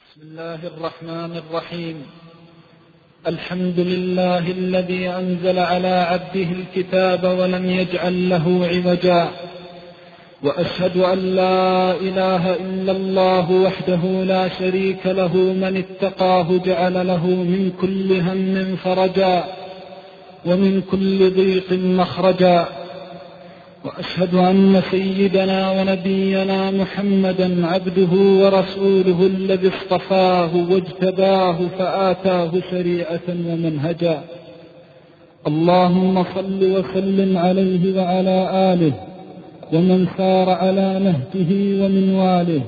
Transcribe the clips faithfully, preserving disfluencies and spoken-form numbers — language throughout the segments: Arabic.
بسم الله الرحمن الرحيم. الحمد لله الذي أنزل على عبده الكتاب ولم يجعل له عوجا، وأشهد أن لا إله إلا الله وحده لا شريك له، من اتقاه جعل له من كل هم فرجا ومن كل ضيق مخرجا. وأشهد أن سيدنا ونبينا محمدا عبده ورسوله الذي اصطفاه واجتباه فآتاه شريعة ومنهجا. اللهم صل وسلم عليه وعلى آله ومن سار على نهجه ومن واله.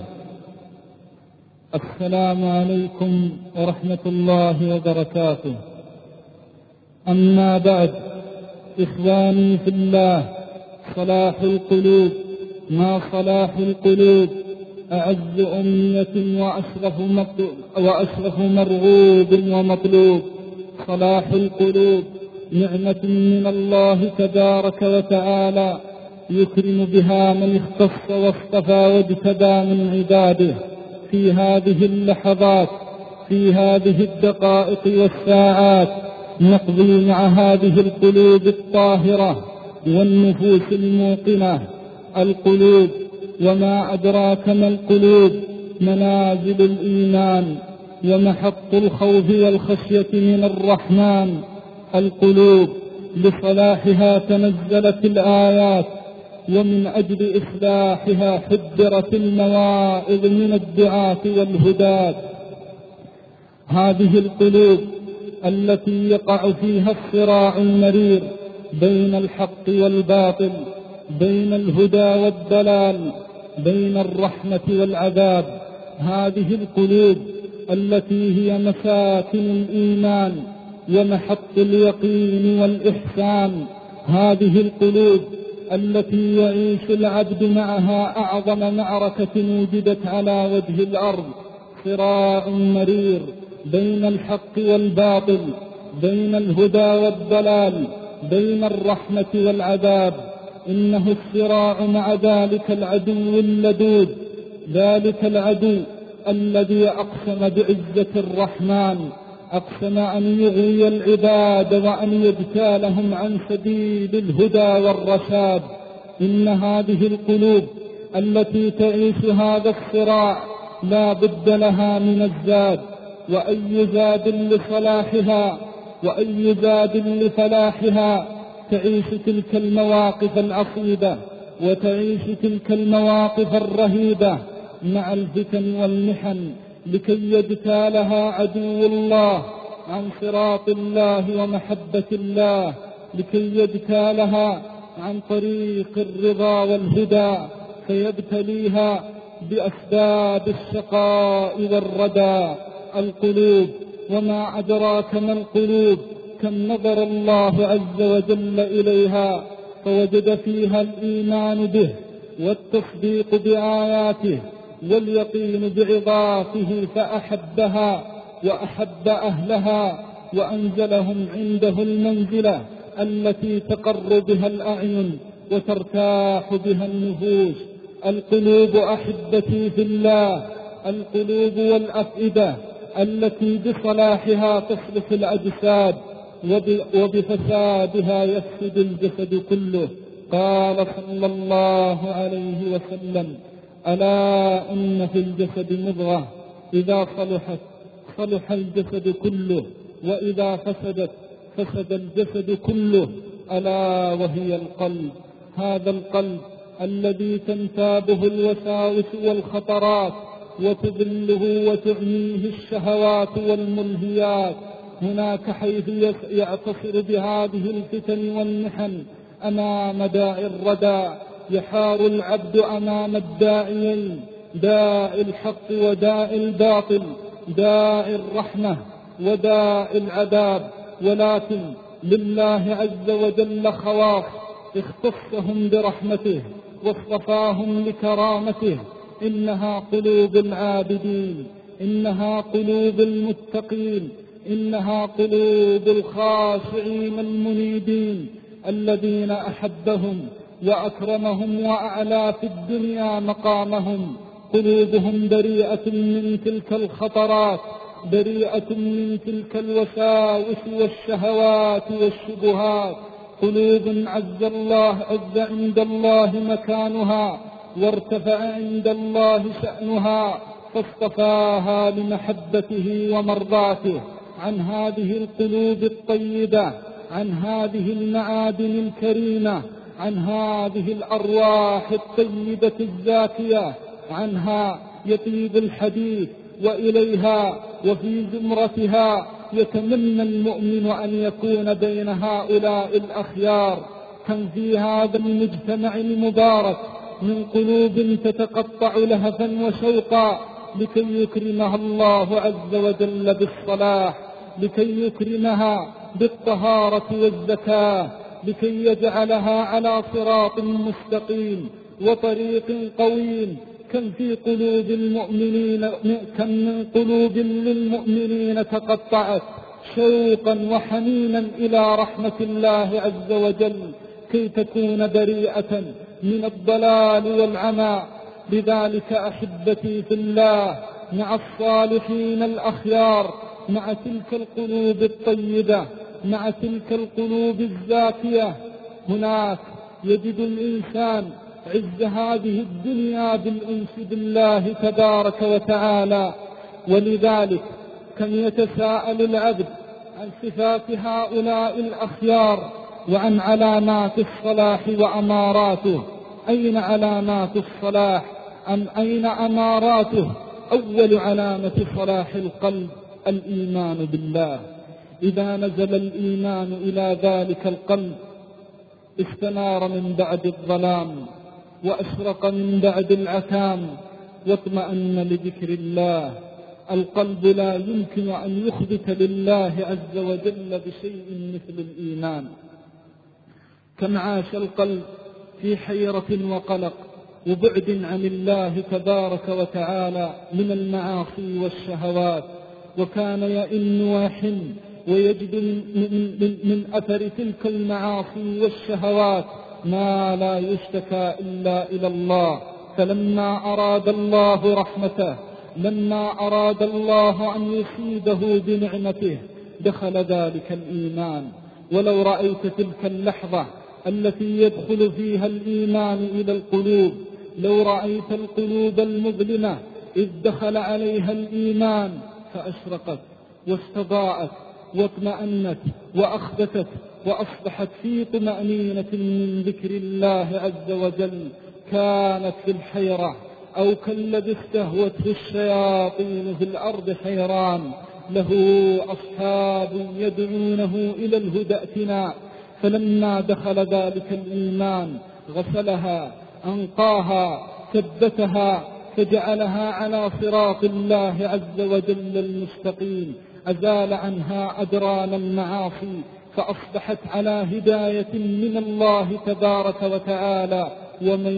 السلام عليكم ورحمة الله وبركاته. أما بعد، إخواني في الله، صلاح القلوب ما صلاح القلوب أعز أمنية وأشرف, وأشرف مرغوب ومطلوب. صلاح القلوب نعمة من الله تبارك وتعالى يكرم بها من اختص واصطفى واجتبى من عباده في هذه اللحظات، في هذه الدقائق والساعات، نقضي مع هذه القلوب الطاهرة والنفوس الموقنة. القلوب، وما أدراك ما القلوب؟ منازل الإيمان ومحط الخوف والخشية من الرحمن. القلوب لصلاحها تنزلت الآيات، ومن أجل إصلاحها حذرت المواعظ من الدعاة والهداة. هذه القلوب التي يقع فيها الصراع المرير بين الحق والباطل، بين الهدى والضلال، بين الرحمة والعذاب. هذه القلوب التي هي مساكن الإيمان ومحط اليقين والإحسان. هذه القلوب التي يعيش العبد معها أعظم معركة وجدت على وجه الأرض، صراع مرير بين الحق والباطل، بين الهدى والضلال، بين الرحمة والعذاب. إنه الصراع مع ذلك العدو اللدود، ذلك العدو الذي أقسم بعزة الرحمن، أقسم أن يغوي العباد وأن يبتالهم عن سبيل الهدى والرشاد. إن هذه القلوب التي تعيش هذا الصراع لا بد لها من الزاد، وأي زاد لصلاحها وأي زاد لفلاحها. تعيش تلك المواقف العصيبة وتعيش تلك المواقف الرهيبة مع الفتن والمحن، لكي يجتالها عدو الله عن صراط الله ومحبة الله، لكي يجتالها عن طريق الرضا والهدى، فيبتليها بأسباب الشقاء والردى. القلوب، وما أدراك ما القلوب؟ كم نظر الله عز وجل إليها فوجد فيها الإيمان به والتصديق بآياته واليقين بعظاته، فأحبها وأحب أهلها وأنزلهم عنده المنزلة التي تقر بها الأعين وترتاح بها النفوس. القلوب أحبتي في الله، القلوب والأفئدة التي بصلاحها تصلح الأجساد وبفسادها يفسد الجسد كله. قال صلى الله عليه وسلم: ألا إن في الجسد مضغة إذا صلحت صلح الجسد كله، وإذا فسدت فسد الجسد كله، ألا وهي القلب. هذا القلب الذي تنتابه الوساوس والخطرات وتذله وتعميه الشهوات والملهيات. هناك حيث يعتصر بهذه الفتن والمحن أمام داعي الردى، يحار العبد أمام الداعيين، داعي الحق وداعي الباطل، داعي الرحمة وداعي العذاب. ولكن لله عز وجل خواص اختصهم برحمته واصطفاهم لكرامته. إنها قلوب العابدين، إنها قلوب المتقين، إنها قلوب الخاشعين المنيبين، الذين أحبهم وأكرمهم وأعلى في الدنيا مقامهم قلوبهم بريئة من تلك الخطرات، بريئة من تلك الوساوس والشهوات والشبهات، قلوب عز الله عز عند الله مكانها وارتفع عند الله شأنها، فاصطفاها لمحبته ومرضاته عن هذه القلوب الطيبة، عن هذه المعادن الكريمة، عن هذه الأرواح الطيبة الزاكية، عنها يطيب الحديث وإليها وفي زمرتها يتمنى المؤمن أن يكون بين هؤلاء الأخيار. كم في هذا المجتمع المبارك من قلوب تتقطع لهفا وشوقا لكي يكرمها الله عز وجل بالصلاح، لكي يكرمها بالطهارة والزكاة، لكي يجعلها على صراط مستقيم وطريق قويم. كم في قلوب المؤمنين كم من قلوب للمؤمنين تقطعت شوقا وحنينا إلى رحمة الله عز وجل كي تكون بريئة من الضلال والعمى. لذلك أحبتي في الله، مع الصالحين الأخيار، مع تلك القلوب الطيبة، مع تلك القلوب الزاكية، هناك يجد الإنسان عز هذه الدنيا بالأنس بالله تبارك وتعالى. ولذلك كم يتساءل العبد عن صفات هؤلاء الأخيار وعن علامات الصلاح وأماراته. أين علامات الصلاح؟ أم أين أماراته؟ أول علامة صلاح القلب الإيمان بالله. إذا نزل الإيمان إلى ذلك القلب استنار من بعد الظلام وأشرق من بعد العتام واطمأن لذكر الله. القلب لا يمكن أن يخبت لله عز وجل بشيء مثل الإيمان. كم عاش القلب في حيرة وقلق وبعد عن الله تبارك وتعالى من المعاصي والشهوات، وكان يئن ويحن ويجد من, من, من أثر تلك المعاصي والشهوات ما لا يشتكى إلا إلى الله. فلما أراد الله رحمته، لما أراد الله أن يصيبه بنعمته، دخل ذلك الإيمان. ولو رأيت تلك اللحظة التي يدخل فيها الإيمان إلى القلوب، لو رأيت القلوب المظلمة إذ دخل عليها الإيمان فأشرقت واستضاءت واطمأنت وأخبتت وأصبحت في طمأنينة من ذكر الله عز وجل. كانت في الحيرة أو كالذي استهوته الشياطين في الأرض حيران، له أصحاب يدعونه إلى الهدى ائتنا. فلما دخل ذلك الإيمان غسلها، أنقاها، ثبتها، فجعلها على صراط الله عز وجل المستقيم، أزال عنها أدران المعاصي، فأصبحت على هداية من الله تبارك وتعالى. ومن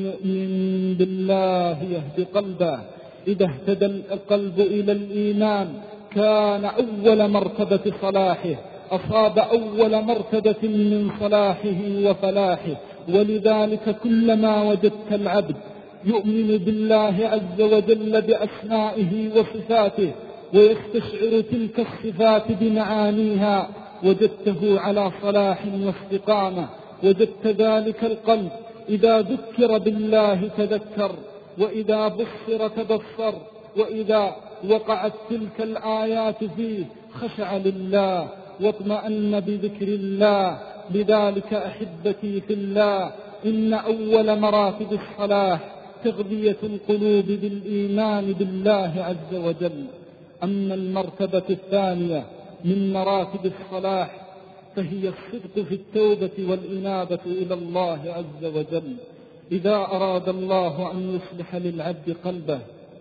يؤمن بالله يهد قلبه. إذا اهتدى القلب إلى الإيمان كان أول مرتبة صلاحه، أصاب أول مرتبة من صلاحه وفلاحه. ولذلك كلما وجدت العبد يؤمن بالله عز وجل بأسمائه وصفاته ويستشعر تلك الصفات بمعانيها، وجدته على صلاح واستقامة. وجدت ذلك القلب إذا ذكر بالله تذكر، وإذا بصر تبصر، وإذا وقعت تلك الآيات فيه خشع لله واطمأن بذكر الله. لذلك أحبتي في الله، إن أول مراتب الصلاح تغذية القلوب بالإيمان بالله عز وجل. أما المرتبة الثانية من مراتب الصلاح فهي الصدق في التوبة والإنابة إلى الله عز وجل. إذا أراد الله أن يصلح للعبد قلبه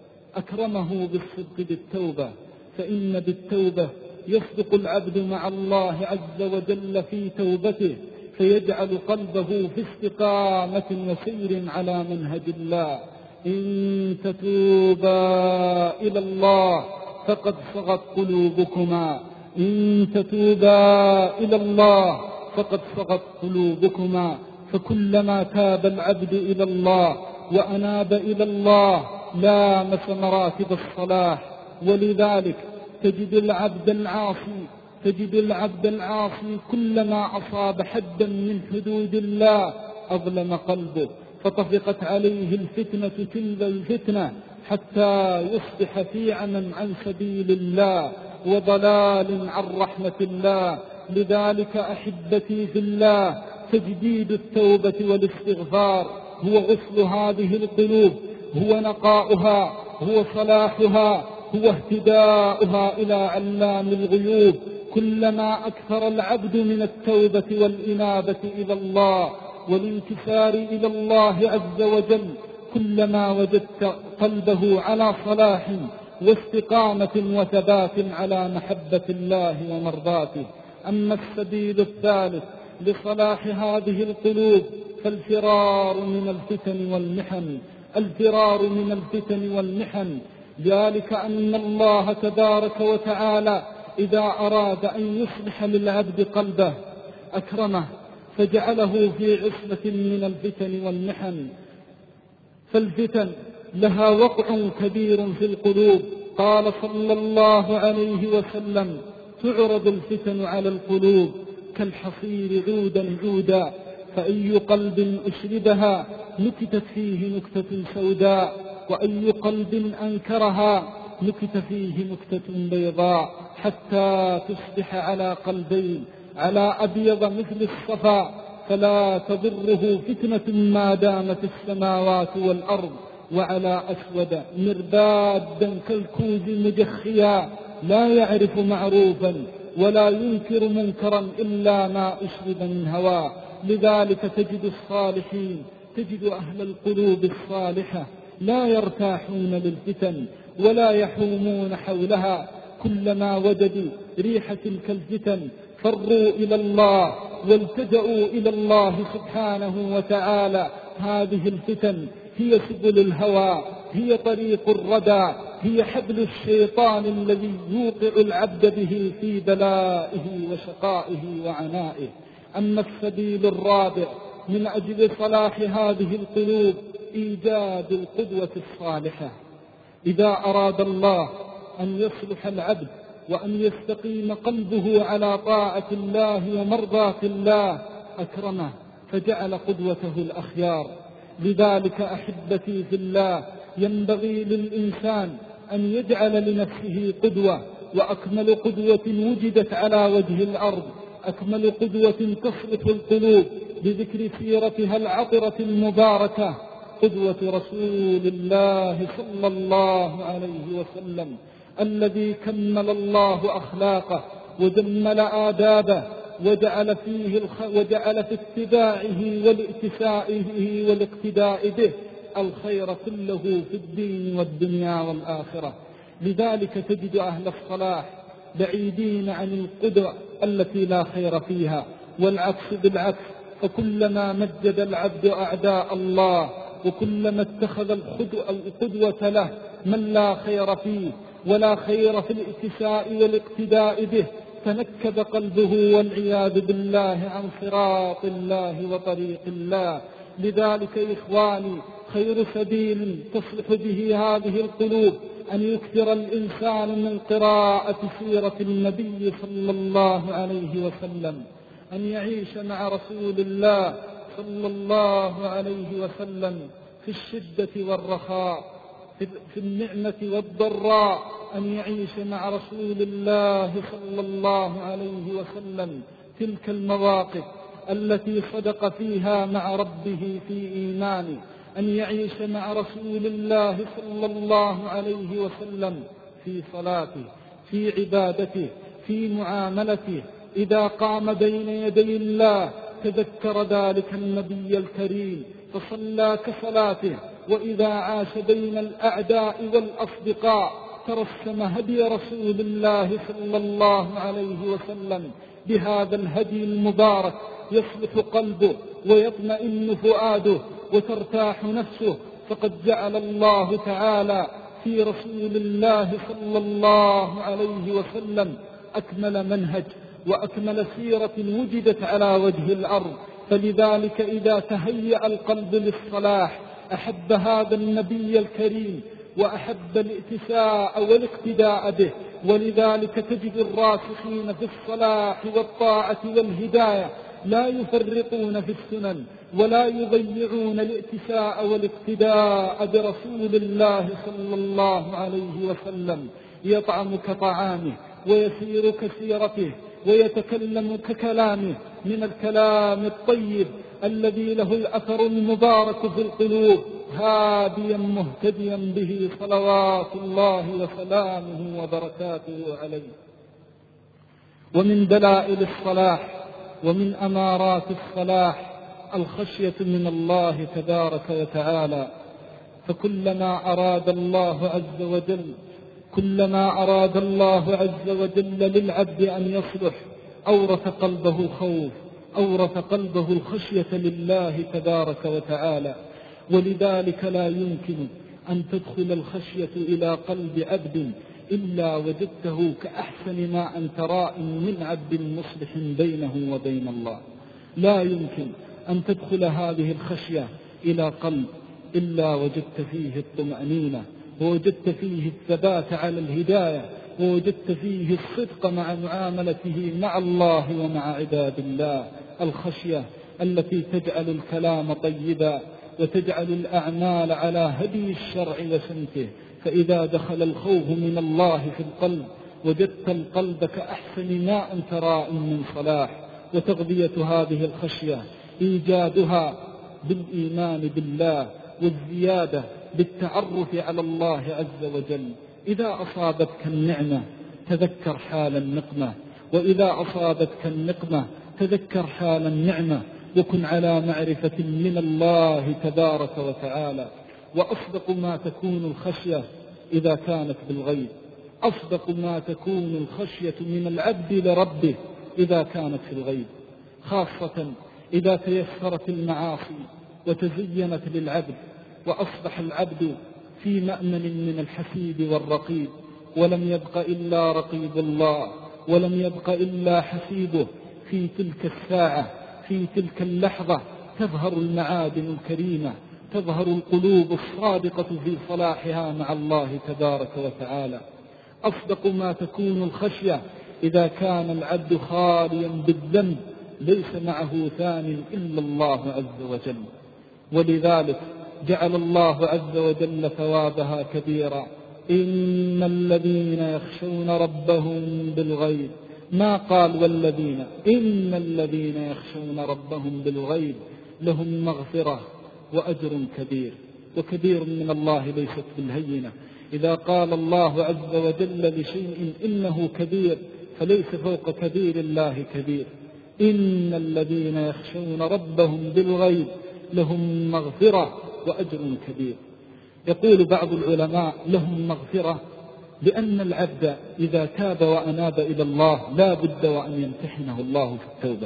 أكرمه بالصدق بالتوبة، فإن بالتوبة يصدق العبد مع الله عز وجل في توبته، فيجعل قلبه في استقامة وسير على منهج الله. إن تتوبا إلى الله فقد صغت قلوبكما، إن تتوبا إلى الله فقد صغت قلوبكما. فكلما تاب العبد إلى الله وأناب إلى الله لامس مراتب الصلاح. ولذلك تجد العبد العاصي تجد العبد العاصي كلما أصاب حدا من حدود الله أظلم قلبه، فطفقت عليه الفتنة تلك الفتنة حتى يصبح في عمى عن سبيل الله وضلال عن رحمة الله. لذلك أحبتي في الله، تجديد التوبة والاستغفار هو غسل هذه القلوب، هو نقاؤها، هو صلاحها، هو اهتداؤها إلى علام الغيوب. كلما أكثر العبد من التوبة والإنابة إلى الله والانكسار إلى الله عز وجل، كلما وجدت قلبه على صلاح واستقامة وثبات على محبة الله ومرضاته. أما السبيل الثالث لصلاح هذه القلوب فالفرار من الفتن والمحن الفرار من الفتن والمحن ذلك أن الله تبارك وتعالى إذا أراد أن يصلح للعبد قلبه أكرمه فجعله في عصمة من الفتن والمحن. فالفتن لها وقع كبير في القلوب. قال صلى الله عليه وسلم: تعرض الفتن على القلوب كالحصير عودا عودا، فأي قلب أشربها نكتت فيه نكتة سوداء، وأي قلب أنكرها نكت فيه نكتة بيضاء، حتى تصبح على قلبين، على أبيض مثل الصفا فلا تضره فتنة ما دامت السماوات والأرض، وعلى أسود مربادا كالكوز مجخيا لا يعرف معروفا ولا ينكر منكرا إلا ما أشرب من هواه. لذلك تجد الصالحين تجد أهل القلوب الصالحة لا يرتاحون للفتن ولا يحومون حولها، كلما وجدوا ريح تلك الفتن فروا إلى الله والتجأوا إلى الله سبحانه وتعالى. هذه الفتن هي سبل الهوى، هي طريق الردى، هي حبل الشيطان الذي يوقع العبد به في بلائه وشقائه وعنائه. أما السبيل الرابع من أجل صلاح هذه القلوب إيجاد القدوة الصالحة. إذا أراد الله أن يصلح العبد وأن يستقيم قلبه على طاعة الله ومرضاة الله أكرمه فجعل قدوته الأخيار. لذلك أحبتي في الله ينبغي للإنسان أن يجعل لنفسه قدوة، وأكمل قدوة وجدت على وجه الأرض، أكمل قدوة تصلح القلوب بذكر سيرتها العطرة المباركة قدوة رسول الله صلى الله عليه وسلم، الذي كمل الله أخلاقه وجمل آدابه وجعل فيه الخ... وجعل في اتباعه والاتسائه والاقتداء به الخير كله في الدين والدنيا والآخرة. لذلك تجد أهل الصلاح بعيدين عن القدوة التي لا خير فيها، والعكس بالعكس، فكلما مجد العبد أعداء الله وكلما اتخذ القدوة له من لا خير فيه ولا خير في الاتساء والاقتداء به تنكب قلبه والعياذ بالله عن صراط الله وطريق الله. لذلك إخواني خير سبيل تصلح به هذه القلوب أن يكثر الإنسان من قراءة سيرة النبي صلى الله عليه وسلم، أن يعيش مع رسول الله صلى الله عليه وسلم في الشدة والرخاء، في النعمة والضراء، أن يعيش مع رسول الله صلى الله عليه وسلم تلك المواقف التي صدق فيها مع ربه في إيمانه، أن يعيش مع رسول الله صلى الله عليه وسلم في صلاته، في عبادته، في معاملته. إذا قام بين يدي الله تذكر ذلك النبي الكريم فصلى كصلاته، وإذا عاش بين الأعداء والأصدقاء ترسم هدي رسول الله صلى الله عليه وسلم. بهذا الهدي المبارك يصلح قلبه ويطمئن فؤاده وترتاح نفسه، فقد جعل الله تعالى في رسول الله صلى الله عليه وسلم أكمل منهج وأكمل سيرة وجدت على وجه الأرض. فلذلك إذا تهيأ القلب للصلاح أحب هذا النبي الكريم وأحب الائتساء والاقتداء به. ولذلك تجد الراسخين في الصلاح والطاعة والهداية لا يفرطون في السنن ولا يضيعون الائتساء والاقتداء برسول الله صلى الله عليه وسلم. يطعم كطعامه ويسير كسيرته ويتكلم ككلامه من الكلام الطيب الذي له الأثر المبارك في القلوب، هاديا مهتديا به صلوات الله وسلامه وبركاته عليه. ومن دلائل الصلاح ومن أمارات الصلاح الخشية من الله تبارك وتعالى. فكلما أراد الله عز وجل كلما أراد الله عز وجل للعبد أن يصلح أورث قلبه خوف، أورث قلبه الخشية لله تبارك وتعالى. ولذلك لا يمكن أن تدخل الخشية إلى قلب عبد إلا وجدته كأحسن ما أنت راء من عبد مصلح بينه وبين الله. لا يمكن أن تدخل هذه الخشية إلى قلب إلا وجدت فيه الطمأنينة، ووجدت فيه الثبات على الهداية، ووجدت فيه الصدق مع معاملته مع الله ومع عباد الله. الخشية التي تجعل الكلام طيبا وتجعل الأعمال على هدي الشرع وسمته. فإذا دخل الخوف من الله في القلب وجدت القلب كأحسن ما أنت راء من صلاح. وتغذية هذه الخشية إيجادها بالإيمان بالله والزيادة بالتعرف على الله عز وجل. إذا أصابتك النعمة تذكر حال النقمة، وإذا أصابتك النقمة تذكر حال النعمة، وكن على معرفة من الله تبارك وتعالى. وأصدق ما تكون الخشية إذا كانت بالغيب، أصدق ما تكون الخشية من العبد لربه إذا كانت في الغيب، خاصة إذا تيسرت المعاصي وتزينت للعبد وأصبح العبد في مأمن من الحسيب والرقيب، ولم يبق إلا رقيب الله، ولم يبق إلا حسيبه. في تلك الساعة في تلك اللحظة تظهر المعادن الكريمة، تظهر القلوب الصادقة في صلاحها مع الله تبارك وتعالى. أصدق ما تكون الخشية إذا كان العبد خاليا بالذنب ليس معه ثاني إلا الله عز وجل. ولذلك جعل الله عز وجل ثوابها كبيرا. إن الذين يخشون ربهم بالغيب، ما قال والذين، إن الذين يخشون ربهم بالغيب لهم مغفرة وأجر كبير. وكبير من الله ليست بالهينة. إذا قال الله عز وجل لشيء إنه كبير فليس فوق كبير الله كبير. إن الذين يخشون ربهم بالغيب لهم مغفرة وأجر كبير. يقول بعض العلماء لهم مغفرة لأن العبد إذا تاب وأناب إلى الله لا بد وأن يمتحنه الله في التوبة.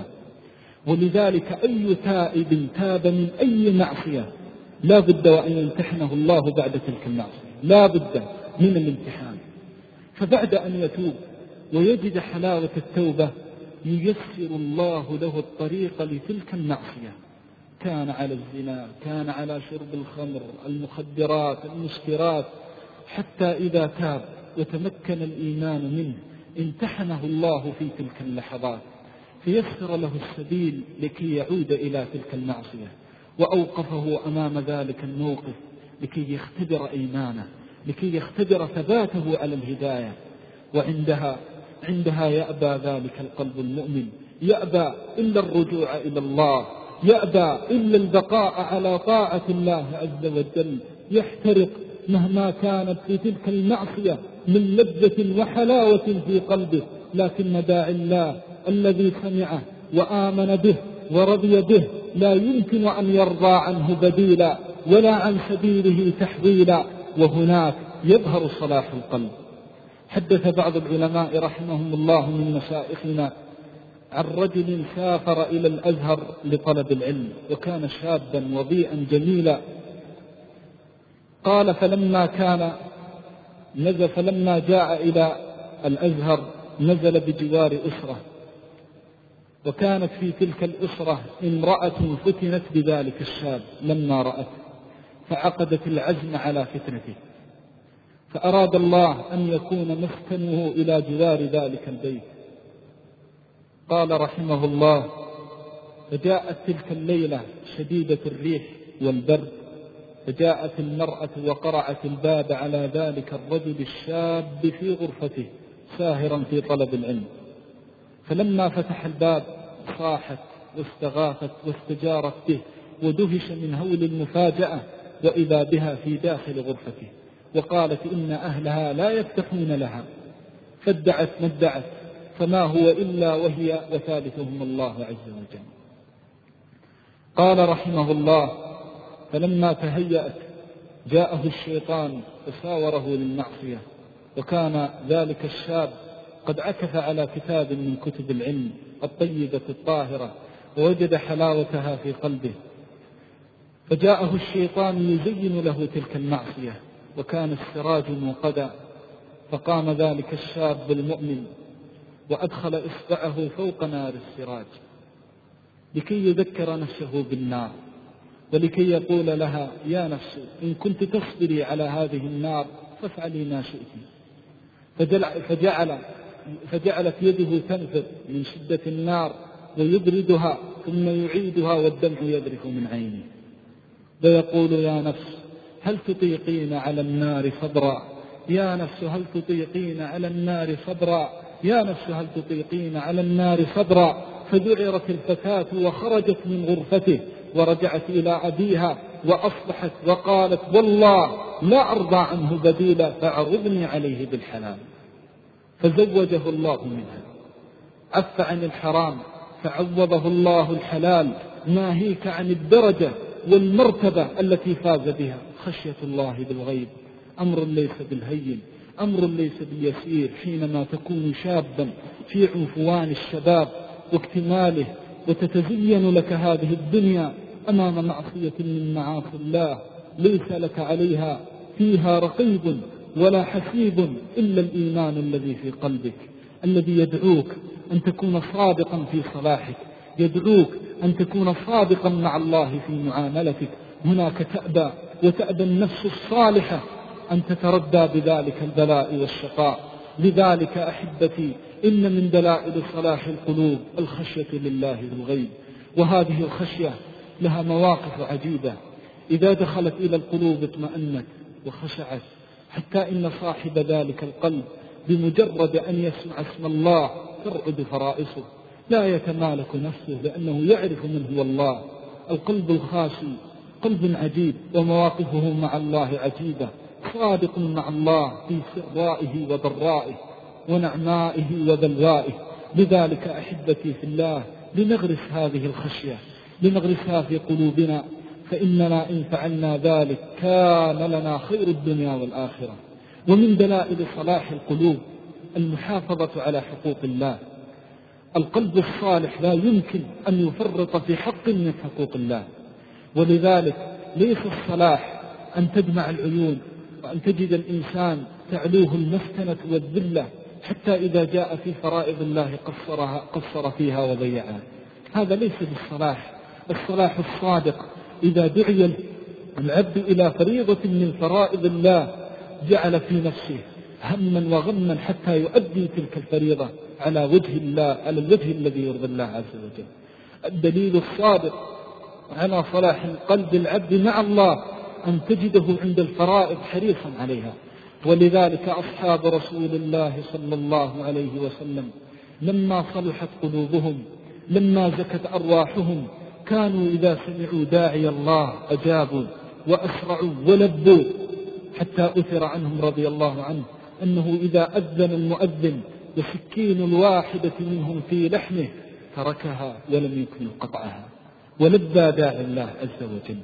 ولذلك أي تائب تاب من أي معصية لا بد وأن يمتحنه الله بعد تلك المعصية، لا بد من الامتحان. فبعد أن يتوب ويجد حلاوة التوبة ييسر الله له الطريق لتلك المعصية. كان على الزنا، كان على شرب الخمر، المخدرات، المسكرات، حتى إذا تاب وتمكن الإيمان منه امتحنه الله في تلك اللحظات فيسر له السبيل لكي يعود إلى تلك المعصية، وأوقفه أمام ذلك الموقف لكي يختبر إيمانه، لكي يختبر ثباته على الهداية. وعندها عندها يأبى ذلك القلب المؤمن، يأبى إلا الرجوع إلى الله، يأبى إلا البقاء على طاعة الله عز وجل، يحترق مهما كانت في تلك المعصية من لذة وحلاوة في قلبه. لكن داعي الله الذي سمعه وآمن به ورضي به لا يمكن أن يرضى عنه بديلا ولا عن سبيله تحويلا، وهناك يظهر صلاح القلب. حدث بعض العلماء رحمهم الله من مشايخنا عن رجل سافر إلى الأزهر لطلب العلم، وكان شابا وضيئا جميلا. قال فلما كان نزل فلما جاء إلى الأزهر نزل بجوار أسرة، وكانت في تلك الأسرة امرأة فتنت بذلك الشاب لما رأت، فعقدت العزم على فتنته، فأراد الله أن يكون مسكنه إلى جوار ذلك البيت. قال رحمه الله: فجاءت تلك الليلة شديدة الريح والبرد، فجاءت المرأة وقرعت الباب على ذلك الرجل الشاب في غرفته ساهرا في طلب العلم. فلما فتح الباب صاحت واستغاثت واستجارت به، ودهش من هول المفاجأة وإذا بها في داخل غرفته، وقالت إن أهلها لا يفتحون لها، فادعت ما ادعت، فما هو إلا وهي وثالثهم الله عز وجل. قال رحمه الله: فلما تهيأت جاءه الشيطان وساوره للمعصية، وكان ذلك الشاب قد عكف على كتاب من كتب العلم الطيبة الطاهرة، ووجد حلاوتها في قلبه، فجاءه الشيطان يزين له تلك المعصية، وكان السراج موقدا، فقام ذلك الشاب المؤمن وأدخل إصبعه فوق نار السراج لكي يذكر نفسه بالنار، ولكي يقول لها: يا نفس إن كنت تصبري على هذه النار فافعلي ما شئت. فجعل فجعلت يده تنفر من شدة النار ويبردها ثم يعيدها والدمع يذرف من عينه، ويقول: يا نفس هل تطيقين على النار صبرا؟ يا نفس هل تطيقين على النار صبرا؟ يا نفس هل تطيقين على النار صبرا؟ فذعرت الفتاة وخرجت من غرفته ورجعت إلى أبيها وأصبحت وقالت: والله لا أرضى عنه بديلا فأعرضني عليه بالحلال. فزوجه الله منها، عف عن الحرام فعوضه الله الحلال، ناهيك عن الدرجة والمرتبة التي فاز بها. خشية الله بالغيب أمر ليس بالهين، أمر ليس باليسير، حينما تكون شابا في عنفوان الشباب واكتماله، وتتزين لك هذه الدنيا أمام معصية من معاصي الله ليس لك عليها فيها رقيب ولا حسيب إلا الإيمان الذي في قلبك، الذي يدعوك أن تكون صادقا في صلاحك، يدعوك أن تكون صادقا مع الله في معاملتك. هناك تأبى وتأبى النفس الصالحة أن تتردى بذلك البلاء والشقاء. لذلك أحبتي إن من دلائل صلاح القلوب الخشية لله بالغيب، وهذه الخشية لها مواقف عجيبة، إذا دخلت إلى القلوب اطمأنت وخشعت، حتى إن صاحب ذلك القلب بمجرد أن يسمع اسم الله ترعد فرائصه، لا يتمالك نفسه لأنه يعرف من هو الله. القلب الخاشي قلب عجيب، ومواقفه مع الله عجيبة، صادق مع الله في سرائه وضرائه ونعمائه وبلوائه. لذلك أحبتي في الله لنغرس هذه الخشية، لنغرسها في قلوبنا، فإننا إن فعلنا ذلك كان لنا خير الدنيا والآخرة. ومن دلائل صلاح القلوب المحافظة على حقوق الله. القلب الصالح لا يمكن أن يفرط في حق من حقوق الله، ولذلك ليس الصلاح أن تجمع العيون وأن تجد الإنسان تعلوه المسكنة والذلة حتى إذا جاء في فرائض الله قصرها قصر فيها وضيعها. هذا ليس بالصلاح. الصلاح الصادق إذا دعي العبد إلى فريضة من فرائض الله جعل في نفسه هما وغما حتى يؤدي تلك الفريضة على وجه الله، على الوجه الذي يرضي الله عز وجل. الدليل الصادق على صلاح القلب العبد مع الله أن تجده عند الفرائض حريصا عليها. ولذلك أصحاب رسول الله صلى الله عليه وسلم لما صلحت قلوبهم، لما زكت أرواحهم، كانوا إذا سمعوا داعي الله أجابوا وأسرعوا ولبوا، حتى أثر عنهم رضي الله عنه أنه إذا أذن المؤذن وسكين الواحدة منهم في لحمه تركها ولم يكن قطعها، ولبى داعي الله عز وجل.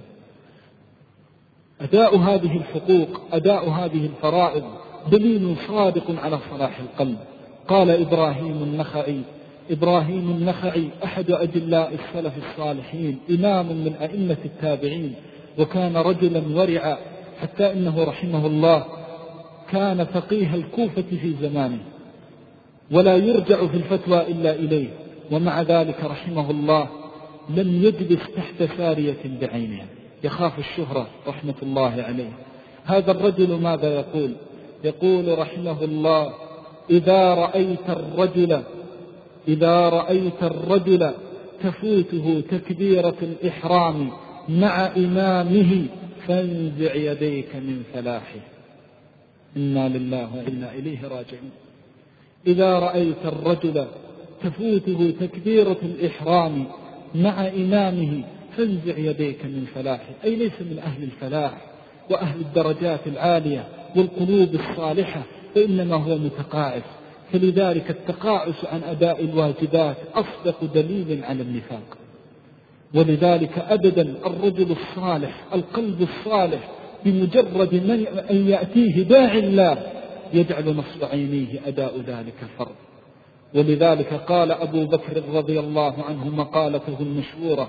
أداء هذه الحقوق، أداء هذه الفرائض دليل صادق على صلاح القلب. قال إبراهيم النخعي إبراهيم النخعي أحد أجلاء السلف الصالحين، إمام من أئمة التابعين، وكان رجلا ورعا، حتى إنه رحمه الله كان فقيه الكوفة في زمانه ولا يرجع في الفتوى إلا إليه، ومع ذلك رحمه الله لم يجلس تحت سارية بعينها يخاف الشهرة رحمة الله عليه. هذا الرجل ماذا يقول؟ يقول رحمه الله: إذا رأيت الرجل إذا رأيت الرجل تفوته تكبيرة الإحرام مع إمامه فانزع يديك من فلاحه. إنا لله وإنا إليه راجعون. إذا رأيت الرجل تفوته تكبيرة الإحرام مع إمامه فانزع يديك من فلاحه، أي ليس من أهل الفلاح وأهل الدرجات العالية والقلوب الصالحة، فإنما هو متقاعس. فلذلك التقاعس عن أداء الواجبات أصدق دليل على النفاق. ولذلك أبدا الرجل الصالح القلب الصالح بمجرد من أن يأتيه داعي الله يجعل نصب عينيه أداء ذلك الفرض. ولذلك قال أبو بكر رضي الله عنه مقالته المشهورة: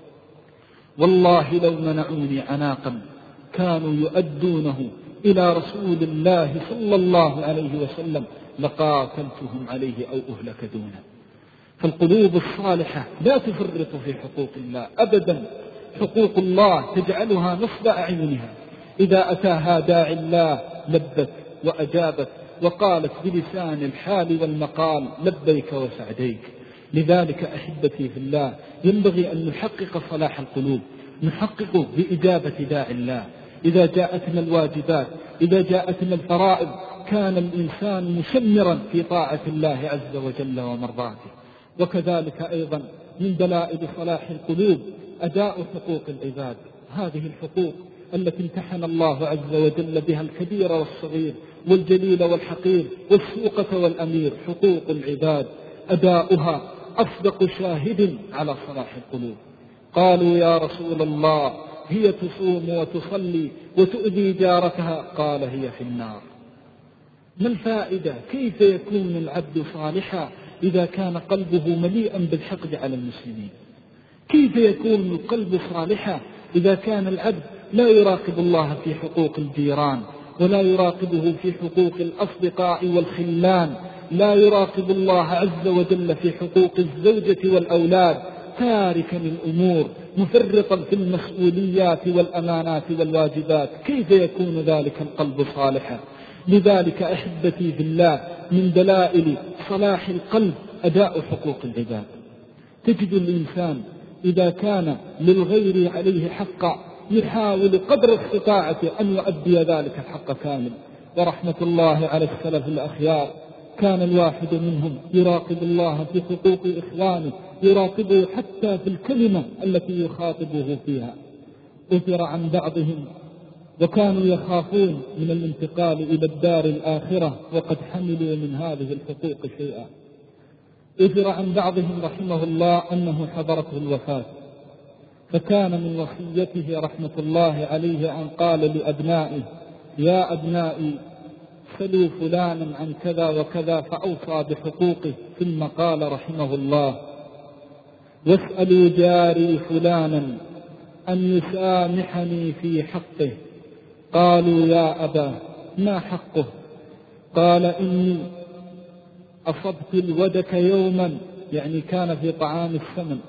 والله لو منعوني عناقا كانوا يؤدونه إلى رسول الله صلى الله عليه وسلم لقاتلتهم عليه أو أهلك دونه. فالقلوب الصالحة لا تفرط في حقوق الله أبدا. حقوق الله تجعلها نصب أعينها، إذا أتاها داعي الله لبت وأجابت وقالت بلسان الحال والمقال: لبيك وسعديك. لذلك أحبتي في الله ينبغي أن نحقق صلاح القلوب، نحققه بإجابة داعي الله. إذا جاءتنا الواجبات، إذا جاءتنا الفرائض، كان الإنسان مشمرا في طاعة الله عز وجل ومرضاته. وكذلك أيضا من دلائل صلاح القلوب أداء حقوق العباد. هذه الحقوق التي امتحن الله عز وجل بها الكبير والصغير والجليل والحقير والسوقة والأمير، حقوق العباد أداؤها أصدق شاهد على صلاح القلوب. قالوا: يا رسول الله، هي تصوم وتصلي وتؤذي جارتها. قال: هي في النار. ما الفائدة؟ كيف يكون العبد صالحا إذا كان قلبه مليئا بالحقد على المسلمين؟ كيف يكون القلب صالحا إذا كان العبد لا يراقب الله في حقوق الجيران، ولا يراقبه في حقوق الأصدقاء والخلان، لا يراقب الله عز وجل في حقوق الزوجة والأولاد، تاركا الأمور، مفرطا في المسؤوليات والأمانات والواجبات؟ كيف يكون ذلك القلب صالحا؟ لذلك أحبتي في الله من دلائل صلاح القلب أداء حقوق العباد. تجد الإنسان إذا كان للغير عليه حقا يحاول قدر استطاعته أن يؤدي ذلك الحق كامل. ورحمة الله على السلف الأخيار، كان الواحد منهم يراقب الله في حقوق إخوانه، يراقبه حتى في الكلمة التي يخاطبه فيها. أثر عن بعضهم وكانوا يخافون من الانتقال إلى الدار الآخرة وقد حملوا من هذه الحقوق شيئا. أثر عن بعضهم رحمه الله أنه حضرته الوفاة، فكان من وصيته رحمة الله عليه أن قال لأبنائه: يا أبنائي، سلوا فلانا عن كذا وكذا، فأوصى بحقوقه. ثم قال رحمه الله: واسألوا جاري فلانا أن يسامحني في حقه. قالوا: يا أبا، ما حقه؟ قال: إني أصبت الودك يوما، يعني كان في طعام السمن،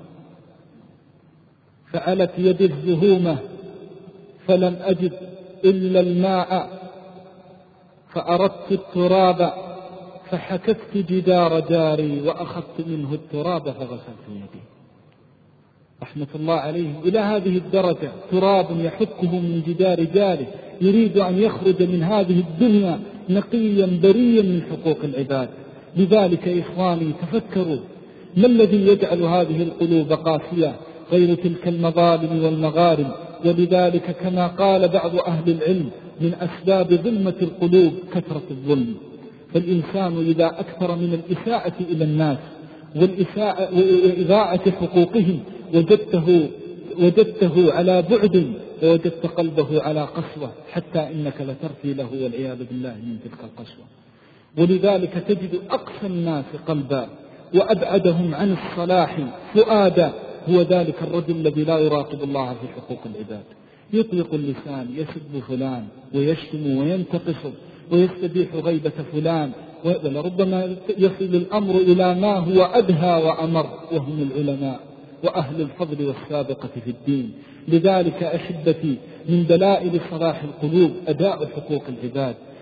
فألت يدي الزهومة فلم أجد إلا الماء، فأردت التراب فحككت جدار جاري وأخذت منه التراب فغسلت يدي. رحمة الله عليه إلى هذه الدرجة، تراب يحكه من جدار جاره، يريد أن يخرج من هذه الدنيا نقيا بريا من حقوق العباد. لذلك إخواني تفكروا، ما الذي يجعل هذه القلوب قاسية غير تلك المظالم والمغارم؟ ولذلك كما قال بعض أهل العلم من أسباب ظلمة القلوب كثرة الظلم. فالإنسان إذا أكثر من الإساءة إلى الناس والإساءة وإضاعة حقوقهم وجدته, وجدته على بعد، ووجدت قلبه على قسوة، حتى إنك لترثي له والعياذ بالله من تلك القسوة. ولذلك تجد أقسى الناس قلبا وأبعدهم عن الصلاح فؤادا هو ذلك الرجل الذي لا يراقب الله في حقوق العباد. يطلق اللسان، يسب فلان ويشتم وينتقص ويستبيح غيبة فلان، ولربما يصل الأمر إلى ما هو أدهى وأمر، وهم العلماء وأهل الفضل والسابقة في الدين. لذلك أحبتي من دلائل صلاح القلوب أداء حقوق العباد.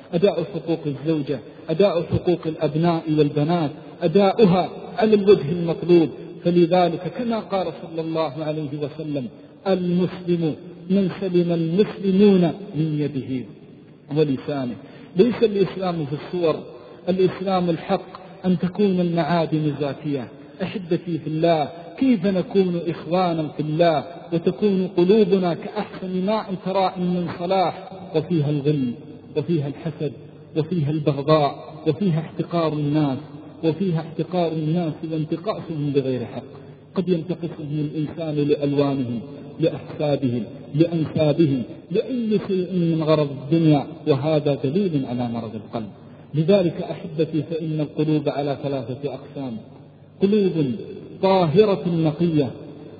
أداء حقوق الزوجة، أداء حقوق الأبناء والبنات، أداؤها على الوجه المطلوب. فلذلك كما قال صلى الله عليه وسلم: المسلم من سلم المسلمون من يده ولسانه. ليس الإسلام في الصور، الإسلام الحق أن تكون المعادن زاكية. أحبتي في الله، كيف نكون إخوانا في الله وتكون قلوبنا كأحسن ماء تراء من صلاح وفيها الغل وفيها الحسد وفيها البغضاء وفيها احتقار الناس وفيها احتقار الناس وانتقاصهم بغير حق؟ قد ينتقصهم الإنسان لألوانهم، لأحسابهم، لأنسابهم، لأي شيء من غرض الدنيا، وهذا دليل على مرض القلب. لذلك أحبتي فإن القلوب على ثلاثة أقسام: قلوب طاهرة نقية،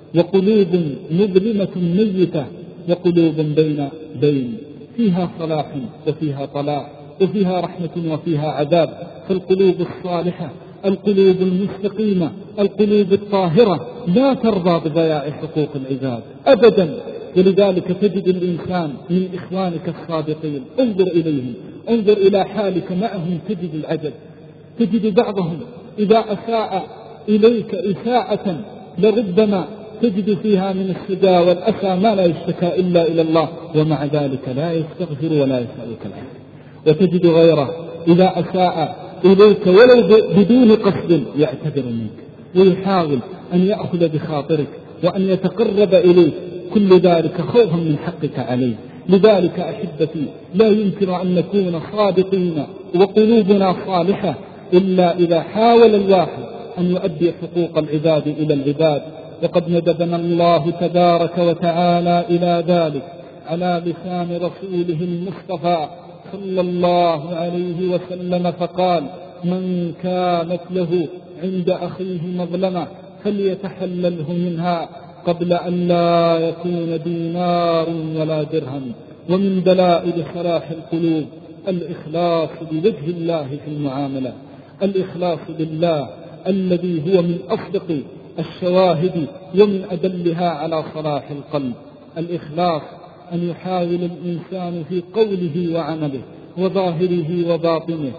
وقلوب مظلمة ميتة، وقلوب بين بين فيها صلاح وفيها طلاق، وفيها رحمة وفيها عذاب. فالقلوب الصالحة، القلوب المستقيمة، القلوب الطاهرة لا ترضى بضياع حقوق العباد أبدا. ولذلك تجد الإنسان من إخوانك الصادقين، انظر إليهم، انظر إلى حالك معهم، تجد العجب. تجد بعضهم إذا أساء إليك إساءة لربما تجد فيها من السجا والأسى ما لا يشتكى إلا إلى الله، ومع ذلك لا يستغفر ولا يسألك العافية. وتجد غيره إذا أساء إليك ولو بدون قصد يعتذر منك ويحاول أن يأخذ بخاطرك وأن يتقرب إليك، كل ذلك خوفا من حقك عليه. لذلك أحبتي لا يمكن أن نكون صادقين وقلوبنا صالحة إلا إذا حاول الواحد أن يؤدي حقوق العباد إلى العباد. وقد ندبنا الله تبارك وتعالى إلى ذلك على لسان رسوله المصطفى صلى الله عليه وسلم، فقال: من كانت له عند أخيه مظلمة فليتحلله منها قبل أن لا يكون دينار ولا درهم. ومن دلائل صلاح القلوب الإخلاص لوجه الله في المعاملة، الإخلاص لله الذي هو من أصدق الشواهد ومن أدلها على صلاح القلب. الإخلاص أن يحاول الإنسان في قوله وعمله وظاهره وباطنه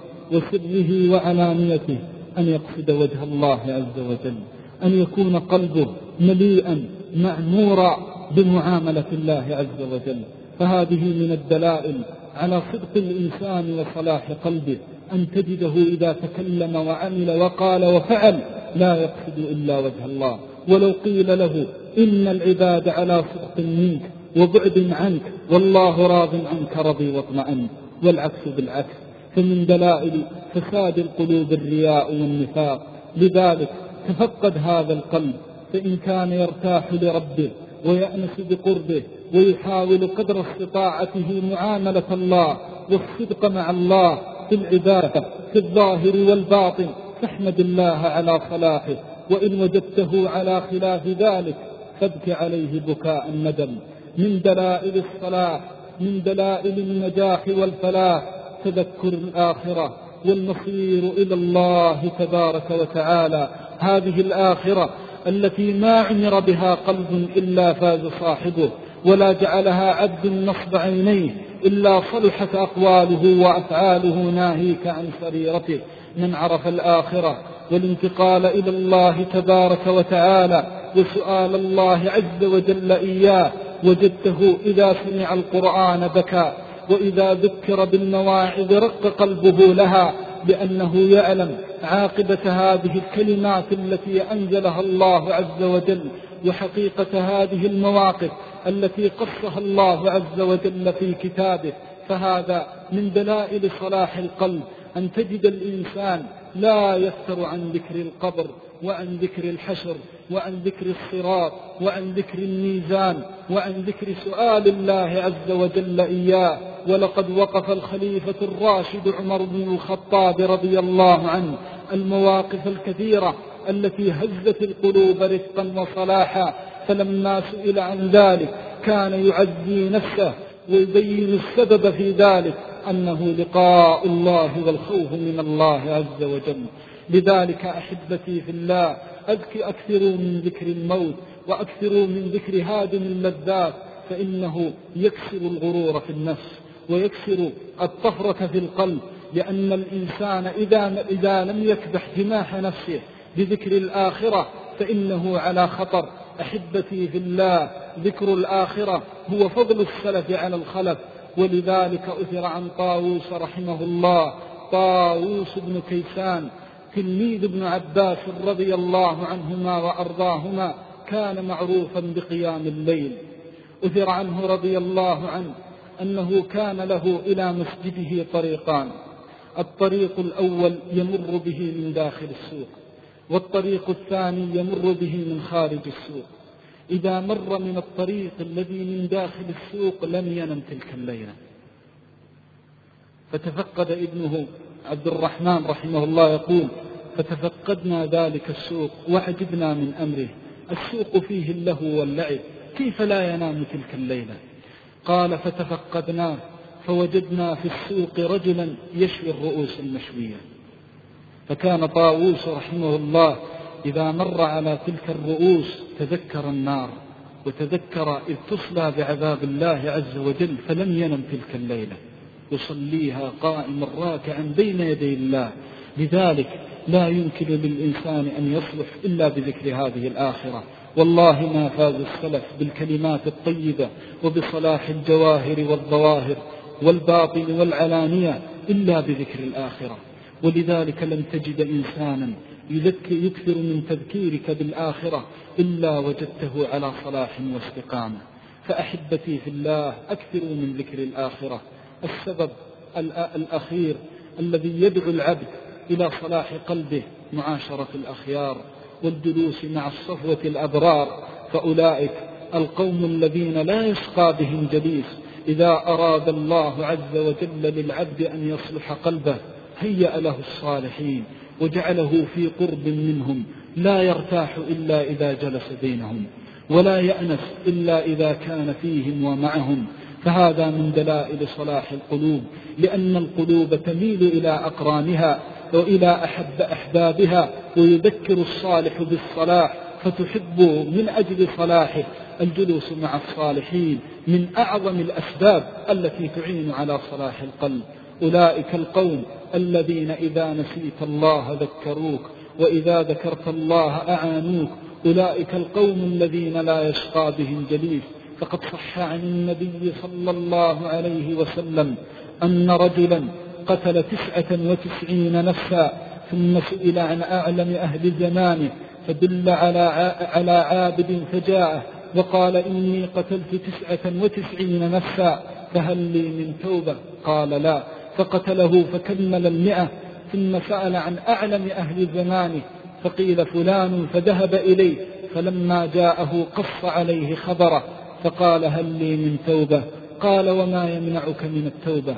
وسره وعلانيته أن يقصد وجه الله عز وجل، أن يكون قلبه مليئا معمورا بمعاملة الله عز وجل. فهذه من الدلائل على صدق الإنسان وصلاح قلبه، أن تجده إذا تكلم وعمل وقال وفعل لا يقصد إلا وجه الله. ولو قيل له إن العباد على صدق منك وبعد عنك والله راض عنك رضي واطمئن، والعكس بالعكس. فمن دلائل فساد القلوب الرياء والنفاق. لذلك تفقد هذا القلب، فإن كان يرتاح لربه ويأنس بقربه ويحاول قدر استطاعته معاملة الله والصدق مع الله في العبادة في الظاهر والباطن، فاحمد الله على صلاحه. وإن وجدته على خلاف ذلك فابك عليه بكاء الندم. من دلائل الصلاح، من دلائل النجاح والفلاح تذكر الآخرة والمصير إلى الله تبارك وتعالى. هذه الآخرة التي ما عمر بها قلب إلا فاز صاحبه، ولا جعلها عبد نصب عينيه إلا صلحت أقواله وأفعاله ناهيك عن سريرته. من عرف الآخرة والانتقال إلى الله تبارك وتعالى وسؤال الله عز وجل إياه وجدته إذا سمع القرآن بكى، وإذا ذكر بالمواعظ رق قلبه لها، لأنه يعلم عاقبة هذه الكلمات التي أنزلها الله عز وجل وحقيقة هذه المواقف التي قصها الله عز وجل في كتابه. فهذا من دلائل صلاح القلب، أن تجد الإنسان لا يفتر عن ذكر القبر وعن ذكر الحشر وعن ذكر الصراط وعن ذكر الميزان وعن ذكر سؤال الله عز وجل إياه. ولقد وقف الخليفة الراشد عمر بن الخطاب رضي الله عنه المواقف الكثيرة التي هزت القلوب رفقا وصلاحا، فلما سئل عن ذلك كان يعزي نفسه ويبين السبب في ذلك أنه لقاء الله والخوف من الله عز وجل. لذلك أحبتي في الله، أكثروا من ذكر الموت وأكثروا من ذكر هادم اللذات، فإنه يكسر الغرور في النفس ويكسر الطفرة في القلب، لأن الإنسان إذا, إذا لم يكبح جماح نفسه بذكر الآخرة فإنه على خطر. أحبتي في الله، ذكر الآخرة هو فضل السلف على الخلف، ولذلك أثر عن طاووس رحمه الله، طاووس بن كيسان تلميذ ابن عباس رضي الله عنهما وأرضاهما، كان معروفا بقيام الليل. أثر عنه رضي الله عنه أنه كان له إلى مسجده طريقان، الطريق الأول يمر به من داخل السوق، والطريق الثاني يمر به من خارج السوق. إذا مر من الطريق الذي من داخل السوق لم ينم تلك الليلة. فتفقد ابنه عبد الرحمن رحمه الله يقول: فتفقدنا ذلك السوق وعجبنا من أمره، السوق فيه اللهو واللعب، كيف لا ينام تلك الليلة؟ قال: فتفقدناه فوجدنا في السوق رجلا يشوي الرؤوس المشوية. فكان طاووس رحمه الله إذا مر على تلك الرؤوس تذكر النار، وتذكر إذ تصلى بعذاب الله عز وجل، فلم ينم تلك الليلة، يصليها قائما راكعا بين يدي الله. لذلك لا يمكن للإنسان أن يصلح إلا بذكر هذه الآخرة. والله ما فاز السلف بالكلمات الطيبة وبصلاح الجواهر والظواهر والباطن والعلانية إلا بذكر الآخرة. ولذلك لن تجد إنسانا يكثر من تذكيرك بالآخرة إلا وجدته على صلاح واستقامة. فأحبتي في الله، أكثروا من ذكر الآخرة. السبب الأخير الذي يدعو العبد إلى صلاح قلبه معاشرة الأخيار والجلوس مع الصفوة الأبرار، فأولئك القوم الذين لا يشقى بهم جليس. إذا أراد الله عز وجل للعبد أن يصلح قلبه هيأ له الصالحين وجعله في قرب منهم، لا يرتاح إلا إذا جلس بينهم، ولا يأنس إلا إذا كان فيهم ومعهم. فهذا من دلائل صلاح القلوب، لأن القلوب تميل إلى أقرانها وإلى أحب أحبابها، ويذكر الصالح بالصلاح فتحب من أجل صلاحه. الجلوس مع الصالحين من أعظم الأسباب التي تعين على صلاح القلب. أولئك القوم الذين إذا نسيت الله ذكروك، وإذا ذكرت الله أعانوك. أولئك القوم الذين لا يشقى بهم جليس. فقد صح عن النبي صلى الله عليه وسلم أن رجلا قتل تسعة وتسعين نفسا، ثم سئل عن أعلم أهل زمانه فدل على على عابد فجاءه وقال: إني قتلت تسعة وتسعين نفسا فهل لي من توبة؟ قال: لا. فقتله فكمل المئة، ثم سأل عن أعلم أهل زمانه فقيل فلان، فذهب إليه، فلما جاءه قص عليه خبره فقال: هل لي من توبة؟ قال: وما يمنعك من التوبة؟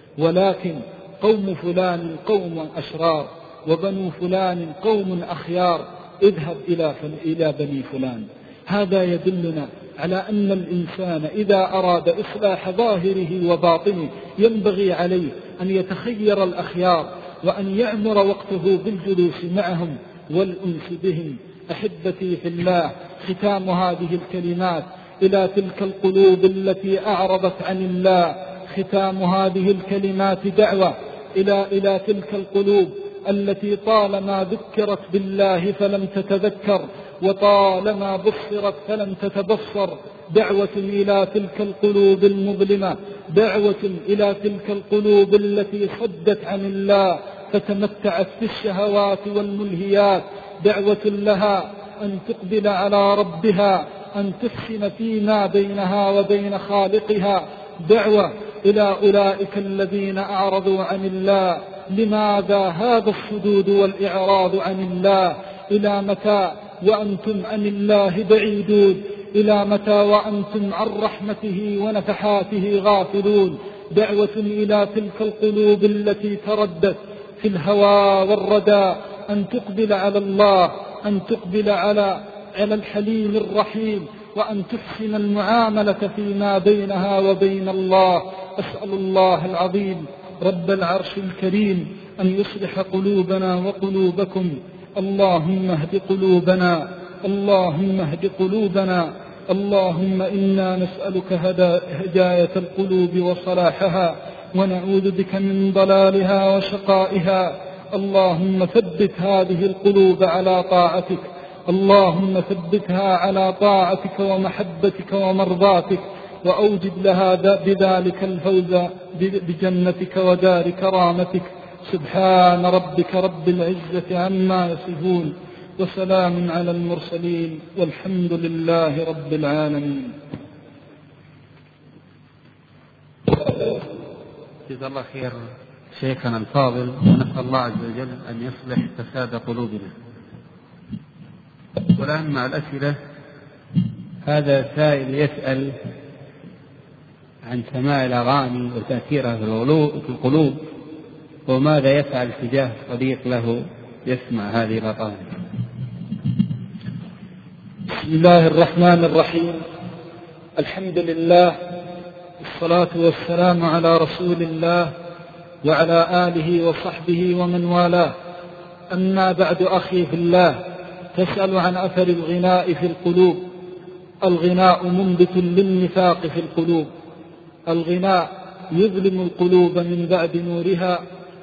ولكن قوم فلان قوم أشرار، وبنو فلان قوم أخيار، اذهب إلى, إلى بني فلان. هذا يدلنا على أن الإنسان إذا أراد إصلاح ظاهره وباطنه ينبغي عليه أن يتخير الأخيار، وأن يعمر وقته بالجلوس معهم والأنس بهم. أحبتي في الله، ختام هذه الكلمات إلى تلك القلوب التي أعرضت عن الله، ختام هذه الكلمات دعوة إلى, إلى تلك القلوب التي طالما ذكرت بالله فلم تتذكر، وطالما بصرت فلم تتبصر. دعوة إلى تلك القلوب المظلمة، دعوة إلى تلك القلوب التي صدت عن الله فتمتعت في الشهوات والملهيات. دعوة لها أن تقبل على ربها، أن تحسن فيما بينها وبين خالقها. دعوة إلى أولئك الذين أعرضوا عن الله. لماذا هذا الصدود والإعراض عن الله؟ إلى متى وأنتم عن الله بعيدون؟ إلى متى وأنتم عن رحمته ونفحاته غافلون؟ دعوة إلى تلك القلوب التي تردت في الهوى والردى أن تقبل على الله، أن تقبل على على الحليم الرحيم، وأن تحسن المعاملة فيما بينها وبين الله. أسأل الله العظيم رب العرش الكريم أن يصلح قلوبنا وقلوبكم. اللهم اهد قلوبنا، اللهم اهد قلوبنا، اللهم إنا نسألك هداية القلوب وصلاحها، ونعوذ بك من ضلالها وشقائها. اللهم ثبت هذه القلوب على طاعتك، اللهم ثبتها على طاعتك ومحبتك ومرضاتك، وأوجد لها بذلك الفوز بجنتك ودار كرامتك. سبحان ربك رب العزة عما يصفون، وسلام على المرسلين، والحمد لله رب العالمين. جزا الله خير شيخنا الفاضل، ونسأل الله عز وجل أن يصلح فساد قلوبنا. والآن مع الأسئلة. هذا سائل يسأل عن سماع الأغاني وتأثيرها في القلوب، وماذا يفعل تجاه صديق له يسمع هذه الأغاني. بسم الله الرحمن الرحيم. الحمد لله، والصلاة والسلام على رسول الله وعلى آله وصحبه ومن والاه. أما بعد، أخي في الله، تسأل عن أثر الغناء في القلوب. الغناء منبت للنفاق في القلوب. الغناء يظلم القلوب من بعد نورها،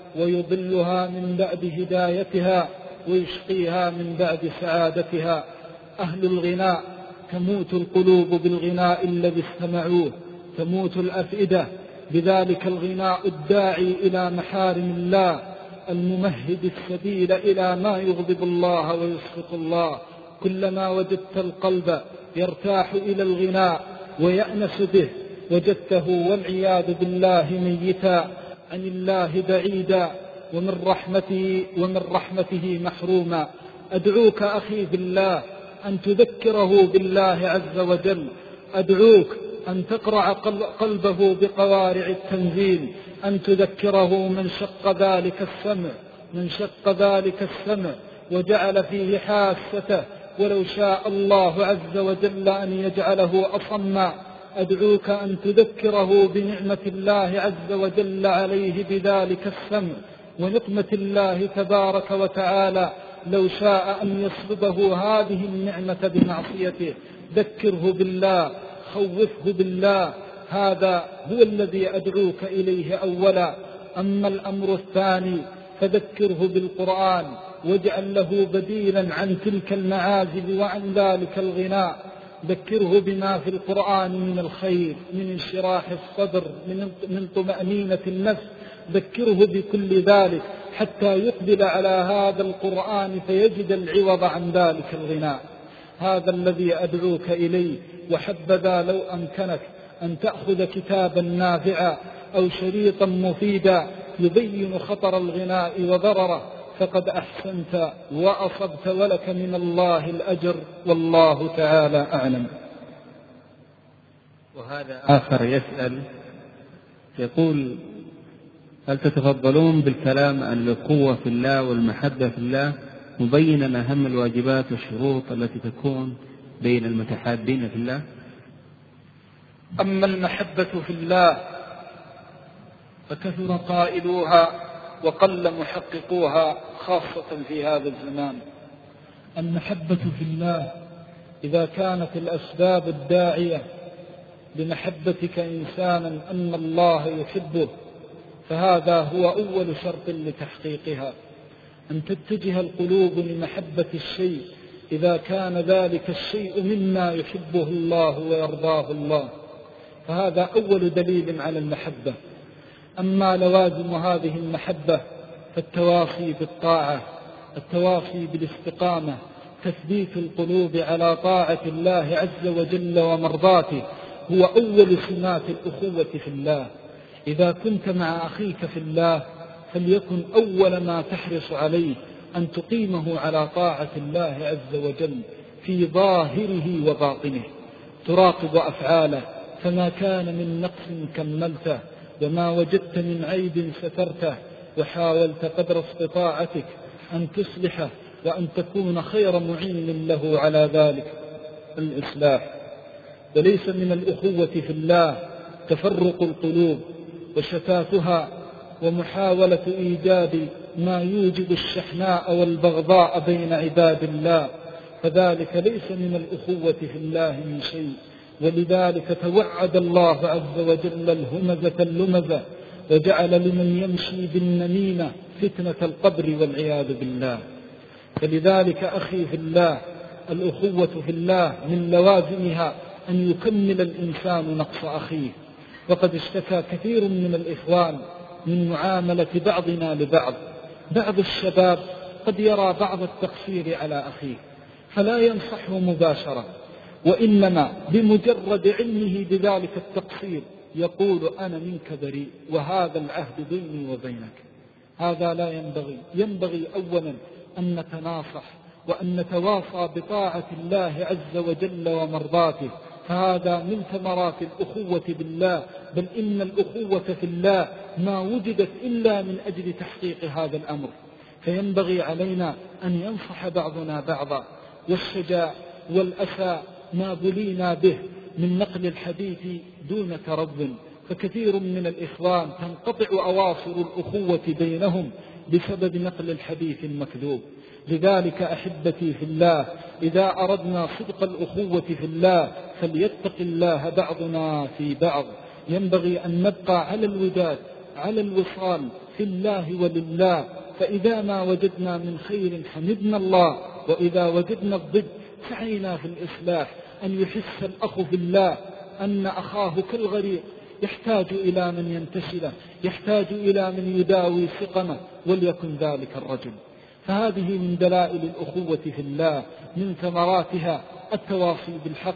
ويضلها من بعد هدايتها، ويشقيها من بعد سعادتها. أهل الغناء تموت القلوب بالغناء الذي استمعوه، تموت الأفئدة بذلك الغناء الداعي إلى محارم الله، الممهد السبيل إلى ما يغضب الله ويسخط الله. كلما وجدت القلب يرتاح إلى الغناء ويأنس به، وجدته والعياذ بالله ميتا عن الله بعيدا، ومن رحمته, ومن رحمته محروما. أدعوك أخي بالله أن تذكره بالله عز وجل، أدعوك أن تقرع قلبه بقوارع التنزيل، أن تذكره من شق ذلك السمع من شق ذلك السمع وجعل فيه حاسته، ولو شاء الله عز وجل أن يجعله أصما. أدعوك أن تذكره بنعمة الله عز وجل عليه بذلك السمع، ونقمة الله تبارك وتعالى لو شاء أن يصلبه هذه النعمة بمعصيته. ذكره بالله، خوفه بالله، هذا هو الذي أدعوك إليه أولا. أما الأمر الثاني فذكره بالقرآن، واجعل له بديلا عن تلك المعازف وعن ذلك الغناء. ذكره بما في القرآن من الخير، من انشراح الصدر، من طمأنينة النفس. ذكره بكل ذلك حتى يقبل على هذا القرآن فيجد العوض عن ذلك الغناء. هذا الذي أدعوك إليه. وحبذا لو أمكنك أن تأخذ كتابا نافعا أو شريطا مفيدا يبين خطر الغناء وضرره، فقد أحسنت وأصبت، ولك من الله الأجر، والله تعالى أعلم. وهذا آخر يسأل يقول: هل تتفضلون بالكلام عن القوة في الله والمحبة في الله، مبينا أهم الواجبات والشروط التي تكون بين المتحابين في الله؟ أما المحبة في الله فكثر قائلوها وقل محققوها، خاصة في هذا الزمان. المحبة في الله إذا كانت الأسباب الداعية لمحبتك إنسانا أن الله يحبه، فهذا هو أول شرط لتحقيقها، أن تتجه القلوب لمحبة الشيء إذا كان ذلك الشيء مما يحبه الله ويرضاه الله، فهذا أول دليل على المحبة. أما لوازم هذه المحبة فالتواصي بالطاعة، التواصي بالاستقامة، تثبيت القلوب على طاعة الله عز وجل ومرضاته، هو أول سمات الأخوة في الله. إذا كنت مع أخيك في الله فليكن أول ما تحرص عليه أن تقيمه على طاعة الله عز وجل في ظاهره وباطنه، تراقب أفعاله، فما كان من نقص كملته، وما وجدت من عيب سترته، وحاولت قدر استطاعتك أن تصلحه وأن تكون خير معين له على ذلك الإصلاح. وليس من الأخوة في الله تفرق القلوب وشتاتها ومحاولة إيجاد ما يوجب الشحناء والبغضاء بين عباد الله، فذلك ليس من الأخوة في الله من شيء. ولذلك توعد الله عز وجل الهمزة اللمزة، وجعل لمن يمشي بالنميمة فتنة القبر والعياذ بالله. فلذلك أخي في الله، الأخوة في الله من لوازمها أن يكمل الإنسان نقص أخيه. وقد اشتكى كثير من الإخوان من معاملة بعضنا لبعض. بعض الشباب قد يرى بعض التقصير على أخيه فلا ينصحه مباشرة، وإنما بمجرد علمه بذلك التقصير يقول أنا منك بريء وهذا العهد بيني وبينك. هذا لا ينبغي. ينبغي أولا أن نتناصح وأن نتواصى بطاعة الله عز وجل ومرضاته، فهذا من ثمرات الأخوة بالله. بل إن الأخوة في الله ما وجدت إلا من أجل تحقيق هذا الأمر. فينبغي علينا أن ينصح بعضنا بعضا. والشجاع والأسى ما بلينا به من نقل الحديث دون ترض، فكثير من الإخوان تنقطع أواصر الأخوة بينهم بسبب نقل الحديث المكذوب. لذلك أحبتي في الله، إذا أردنا صدق الأخوة في الله فليتق الله بعضنا في بعض. ينبغي أن نبقى على الوداد، على الوصال في الله ولله. فإذا ما وجدنا من خير حمدنا الله، وإذا وجدنا الضد سعينا في الإصلاح. أن يحس الأخ في الله أن أخاه كالغريق يحتاج إلى من ينتشله، يحتاج إلى من يداوي سقمه، وليكن ذلك الرجل. فهذه من دلائل الأخوة في الله، من ثمراتها التواصي بالحق.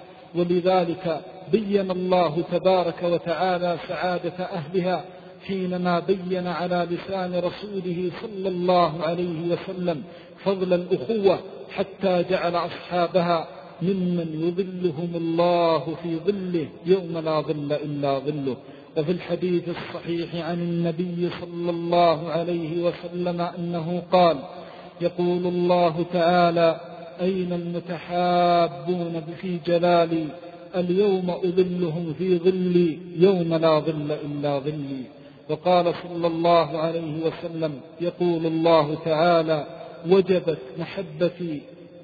ولذلك بين الله تبارك وتعالى سعادة أهلها حينما بين على لسان رسوله صلى الله عليه وسلم فضل الأخوة، حتى جعل أصحابها ممن يظلهم الله في ظله يوم لا ظل إلا ظله. وفي الحديث الصحيح عن النبي صلى الله عليه وسلم أنه قال: يقول الله تعالى: أين المتحابون في جلالي؟ اليوم أظلهم في ظلي يوم لا ظل إلا ظلي. وقال صلى الله عليه وسلم: يقول الله تعالى: وجبت محبتي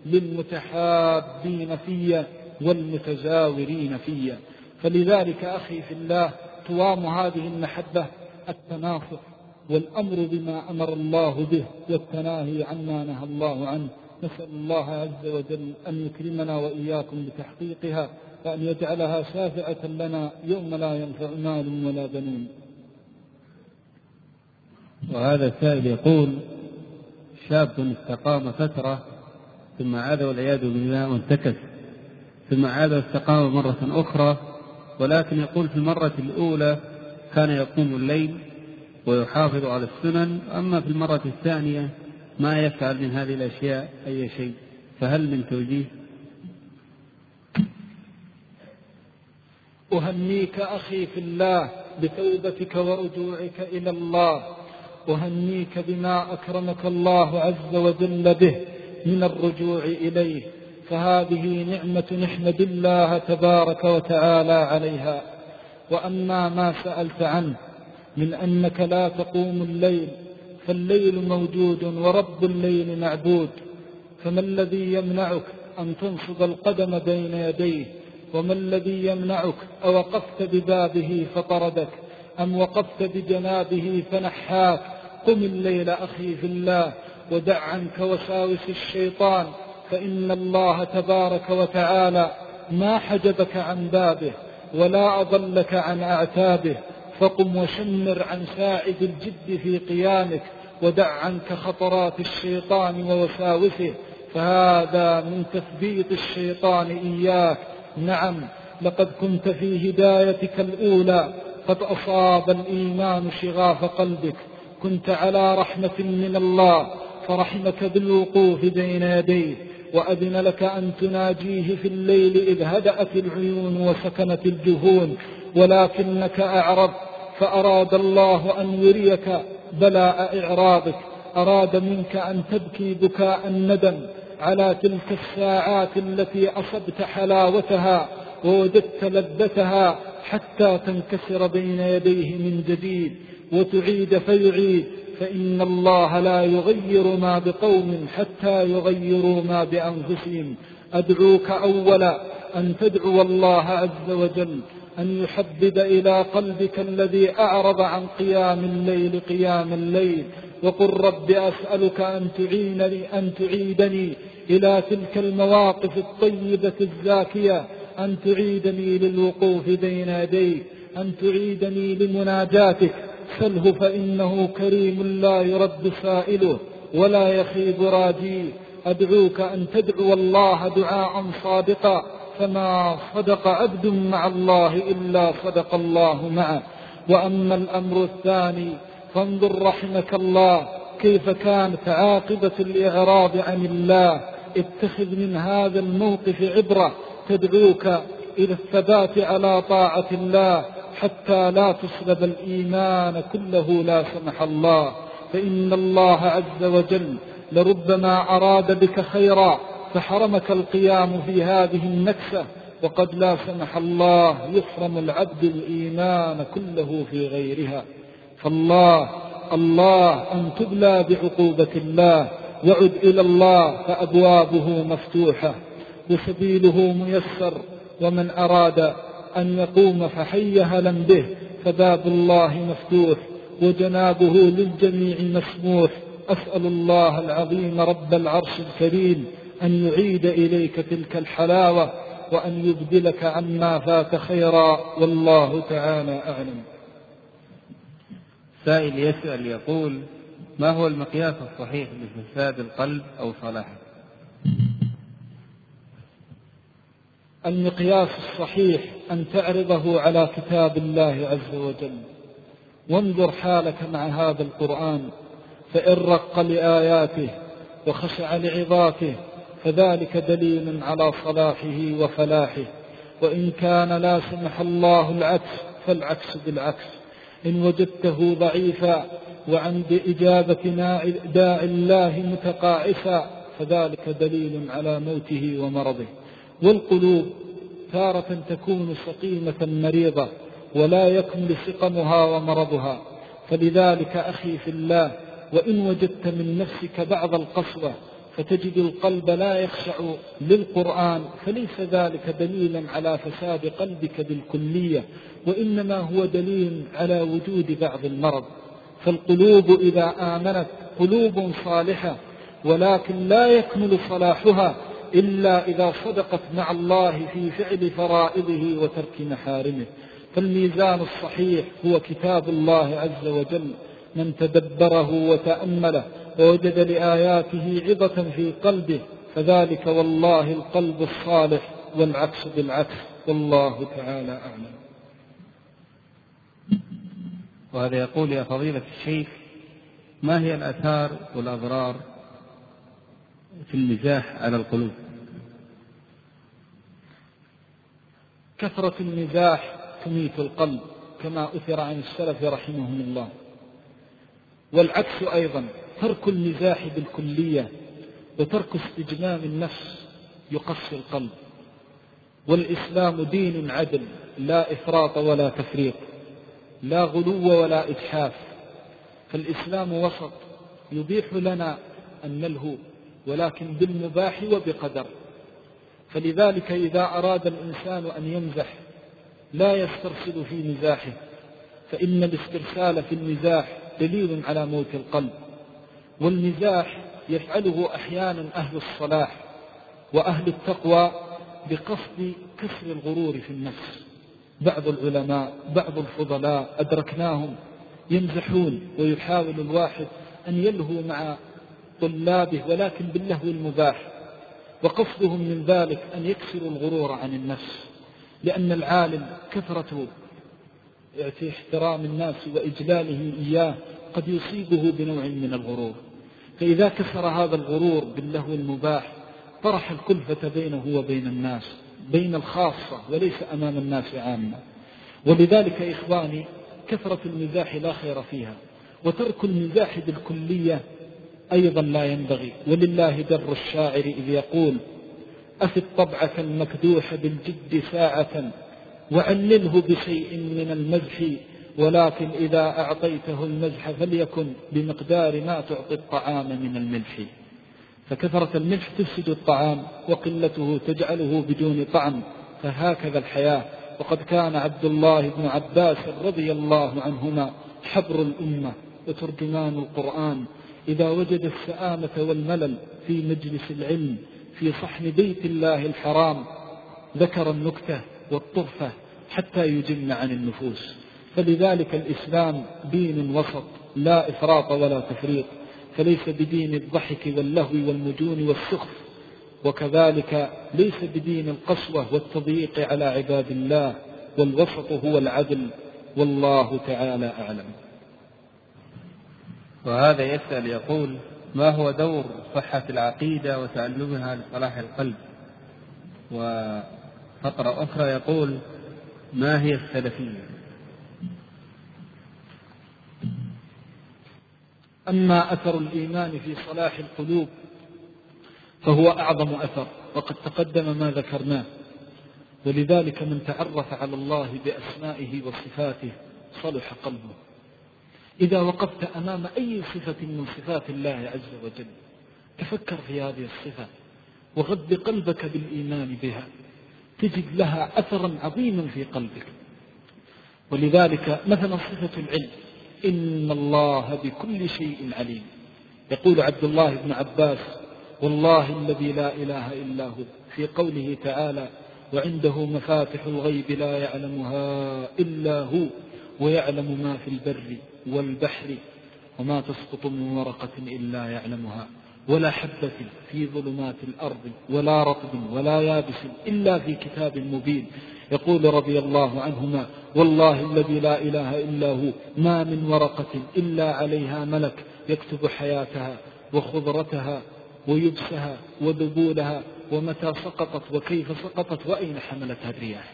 للمتحابين في والمتزاورين في. فلذلك أخي في الله، توام هذه المحبة التناصح والأمر بما أمر الله به والتناهي عما نهى الله عنه. نسأل الله عز وجل أن يكرمنا وإياكم بتحقيقها، وأن يجعلها شافعة لنا يوم لا ينفع مال ولا بنون. وهذا السائل يقول: شاب استقام فترة ثم عاد والعياذ بالله وانتكس، ثم عاد واستقام مرة أخرى، ولكن يقول في المرة الأولى كان يقوم الليل ويحافظ على السنن، أما في المرة الثانية ما يفعل من هذه الأشياء أي شيء، فهل من توجيه؟ أهنيك أخي في الله بتوبتك ورجوعك إلى الله، أهنيك بما أكرمك الله عز وجل به من الرجوع إليه، فهذه نعمة نحمد الله تبارك وتعالى عليها. وأما ما سألت عنه من أنك لا تقوم الليل، فالليل موجود ورب الليل معبود، فما الذي يمنعك أن تنصب القدم بين يديه؟ وما الذي يمنعك؟ أوقفت ببابه فطردك أم وقفت بجنابه فنحاك؟ قم الليل أخي في الله، ودع عنك وساوس الشيطان، فإن الله تبارك وتعالى ما حجبك عن بابه ولا أضلك عن أعتابه. فقم وشمر عن ساعد الجد في قيامك، ودع عنك خطرات الشيطان ووساوسه، فهذا من تثبيط الشيطان إياك. نعم، لقد كنت في هدايتك الأولى قد أصاب الإيمان شغاف قلبك، كنت على رحمة من الله فرحمك بالوقوف بين يديه، وأذن لك أن تناجيه في الليل إذ هدأت العيون وسكنت الجفون، ولكنك أعرض، فأراد الله أن يريك بلاء إعراضك، أراد منك أن تبكي بكاء الندم على تلك الساعات التي أصبت حلاوتها ووجدت لذتها، حتى تنكسر بين يديه من جديد وتعيد فيعيد، فإن الله لا يغير ما بقوم حتى يغيروا ما بأنفسهم. أدعوك أولا أن تدعو الله عز وجل أن يحبب إلى قلبك الذي أعرض عن قيام الليل قيام الليل، وقل رب أسألك أن تعينني أن تعيدني إلى تلك المواقف الطيبة الزاكية، أن تعيدني للوقوف بين يديك، أن تعيدني لمناجاتك. سله فإنه كريم لا يرد سائله ولا يخيب راجيه. أدعوك أن تدعو الله دعاء صادقا، فما صدق عبد مع الله إلا صدق الله معه. وأما الأمر الثاني فانظر رحمك الله كيف كانت عاقبة الإعراض عن الله. اتخذ من هذا الموقف عبرة تدعوك إلى الثبات على طاعة الله حتى لا تسلب الإيمان كله لا سمح الله. فإن الله عز وجل لربما أراد بك خيرا فحرمك القيام في هذه النكسة، وقد لا سمح الله يحرم العبد الإيمان كله في غيرها. فالله الله أن تبلى بعقوبة الله، وعد إلى الله فأبوابه مفتوحة وسبيله ميسر، ومن أراد أن يقوم فحي هلا به فباب الله مفتوح وجنابه للجميع مسموح. أسأل الله العظيم رب العرش الكريم أن يعيد إليك تلك الحلاوة وأن يبدلك عما فات خيرا، والله تعالى أعلم. سائل يسأل يقول: ما هو المقياس الصحيح لفساد القلب أو صلاحه؟ المقياس الصحيح أن تعرضه على كتاب الله عز وجل، وانظر حالك مع هذا القرآن، فإن رق لآياته وخشع لعظاته فذلك دليل على صلاحه وفلاحه. وإن كان لا سمح الله العكس فالعكس بالعكس. إن وجدته ضعيفا وعند إجابة داع الله متقاعسا فذلك دليل على موته ومرضه. والقلوب تارة تكون سقيمة مريضة ولا يكمل سقمها ومرضها. فلذلك أخي في الله، وإن وجدت من نفسك بعض القسوة فتجد القلب لا يخشع للقرآن فليس ذلك دليلا على فساد قلبك بالكلية، وإنما هو دليل على وجود بعض المرض. فالقلوب إذا آمنت قلوب صالحة، ولكن لا يكمل صلاحها إلا إذا صدقت مع الله في فعل فرائضه وترك محارمه. فالميزان الصحيح هو كتاب الله عز وجل. من تدبره وتأمله ووجد لآياته عظة في قلبه فذلك والله القلب الصالح، والعكس بالعكس، والله تعالى أعلم. وهذا يقول: يا فضيلة الشيخ، ما هي الآثار والأضرار في المزاح على القلوب؟ كثرة المزاح تميت القلب كما أثر عن السلف رحمهم الله، والعكس أيضا. ترك المزاح بالكلية وترك استجمام النفس يقسي القلب. والإسلام دين عدل، لا إفراط ولا تفريط، لا غلو ولا إجحاف. فالإسلام وسط يبيح لنا أن نلهو، ولكن بالمباح وبقدر. فلذلك إذا أراد الإنسان أن يمزح لا يسترسل في مزاحه، فإن الاسترسال في المزاح دليل على موت القلب. والمزاح يفعله أحيانا أهل الصلاح وأهل التقوى بقصد كسر الغرور في النفس. بعض العلماء بعض الفضلاء أدركناهم يمزحون، ويحاول الواحد أن يلهو مع طلابه ولكن باللهو المباح، وقصدهم من ذلك أن يكسروا الغرور عن النفس. لأن العالم كثرة احترام الناس وإجلالهم إياه قد يصيبه بنوع من الغرور، فإذا كسر هذا الغرور باللهو المباح طرح الكلفة بينه وبين الناس، بين الخاصة وليس أمام الناس عامة. ولذلك إخواني كثرة المزاح لا خير فيها، وترك المزاح بالكلية أيضا لا ينبغي. ولله در الشاعر إذ يقول: أفد طبعك المكدوح بالجد ساعة وعلله بشيء من المزح ولكن إذا أعطيته المزح فليكن بمقدار ما تعطي الطعام من الملح، فكثرة الملح تفسد الطعام وقلته تجعله بدون طعم، فهكذا الحياة. وقد كان عبد الله بن عباس رضي الله عنهما حبر الأمة وترجمان القرآن، إذا وجد السآمة والملل في مجلس العلم في صحن بيت الله الحرام ذكر النكتة والطرفة حتى يجن عن النفوس. فلذلك الإسلام دين وسط لا إفراط ولا تفريط، فليس بدين الضحك واللهو والمجون والسخف، وكذلك ليس بدين القسوة والتضييق على عباد الله، والوسط هو العدل، والله تعالى أعلم. وهذا يسأل يقول: ما هو دور صحة العقيدة وتعلمها لصلاح القلب؟ وفقرة أخرى يقول: ما هي السلفية؟ أما أثر الإيمان في صلاح القلوب فهو أعظم أثر، وقد تقدم ما ذكرناه. ولذلك من تعرف على الله بأسمائه وصفاته صلح قلبه. إذا وقفت أمام أي صفة من صفات الله عز وجل تفكر في هذه الصفة وغذ قلبك بالإيمان بها، تجد لها أثرا عظيما في قلبك. ولذلك مثلا صفة العلم: إن الله بكل شيء عليم. يقول عبد الله بن عباس: والله الذي لا إله إلا هو، في قوله تعالى: وعنده مفاتح الغيب لا يعلمها إلا هو ويعلم ما في البر والبحر وما تسقط من ورقة إلا يعلمها ولا حبة في ظلمات الأرض ولا رطب ولا يابس إلا في كتاب مبين. يقول رضي الله عنهما: والله الذي لا إله إلا هو ما من ورقة إلا عليها ملك يكتب حياتها وخضرتها ويبسها وذبولها ومتى سقطت وكيف سقطت وأين حملتها الرياح.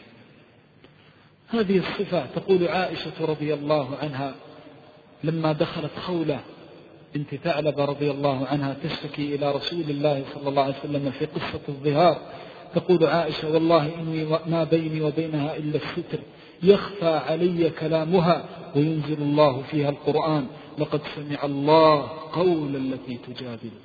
هذه الصفة. تقول عائشة رضي الله عنها لما دخلت خولة بنت ثعلب رضي الله عنها تشتكي إلى رسول الله صلى الله عليه وسلم في قصة الظهار، تقول عائشة: والله إني ما بيني وبينها إلا الستر، يخفى علي كلامها وينزل الله فيها القرآن: لقد سمع الله قول التي تجادلك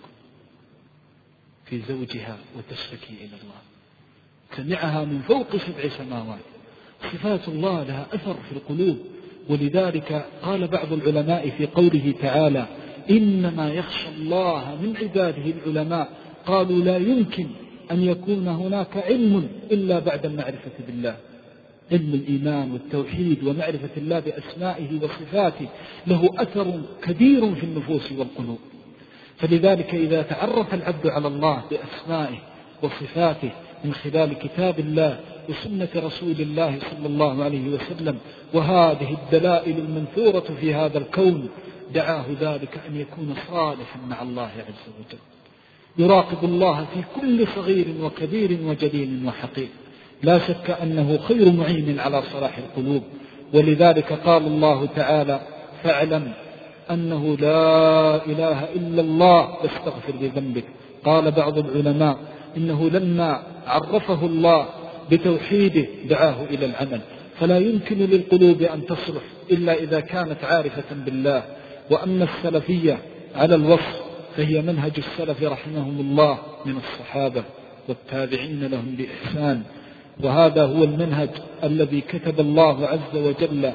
في زوجها وتشتكي إلى الله. سمعها من فوق سبع سماوات. صفات الله لها أثر في القلوب. ولذلك قال بعض العلماء في قوله تعالى: إنما يخشى الله من عباده العلماء، قالوا: لا يمكن أن يكون هناك علم إلا بعد المعرفة بالله. علم الإيمان والتوحيد ومعرفة الله بأسمائه وصفاته له أثر كبير في النفوس والقلوب. فلذلك إذا تعرف العبد على الله بأسمائه وصفاته من خلال كتاب الله وسنة رسول الله صلى الله عليه وسلم وهذه الدلائل المنثورة في هذا الكون، دعاه ذلك أن يكون صالحا مع الله عز وجل، يراقب الله في كل صغير وكبير وجليل وحقير. لا شك أنه خير معين على صلاح القلوب. ولذلك قال الله تعالى: فاعلم أنه لا إله إلا الله واستغفر لذنبك. قال بعض العلماء إنه لما عرفه الله بتوحيده دعاه إلى العمل، فلا يمكن للقلوب أن تصلح إلا إذا كانت عارفة بالله. وأما السلفية على الوصف فهي منهج السلف رحمهم الله من الصحابة والتابعين لهم بإحسان، وهذا هو المنهج الذي كتب الله عز وجل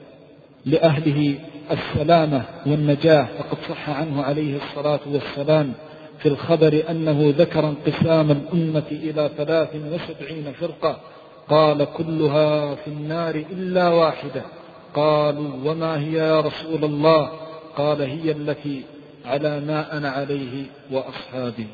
لأهله السلامة والنجاة. فقد صح عنه عليه الصلاة والسلام في الخبر أنه ذكر انقسام الأمة إلى ثلاث وسبعين فرقة، قال: كلها في النار إلا واحدة. قالوا: وما هي يا رسول الله؟ قال: هي التي على ما أنا عليه وأصحابي.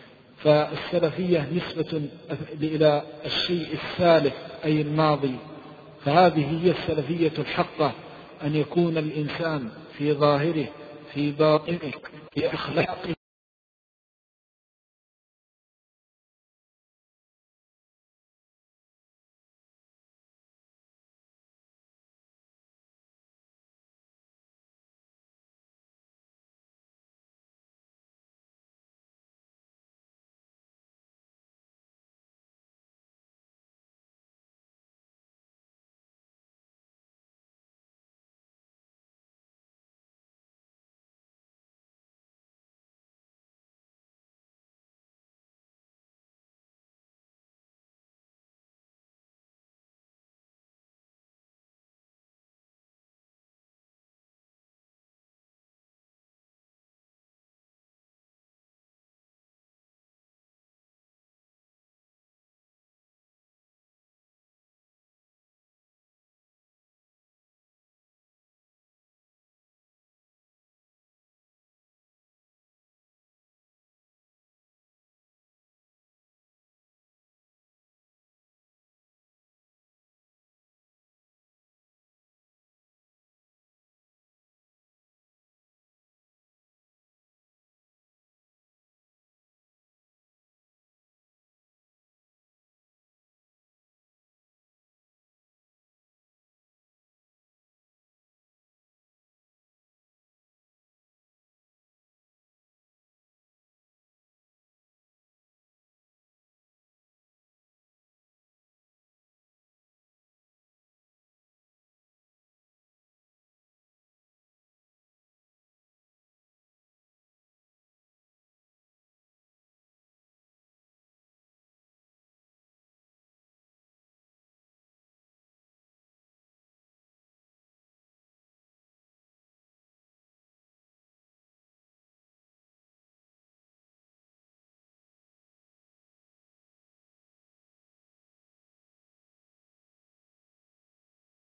فالسلفية نسبة إلى الشيء السالف أي الماضي، فهذه هي السلفية الحقة، أن يكون الإنسان في ظاهره في باطنه في أخلاقه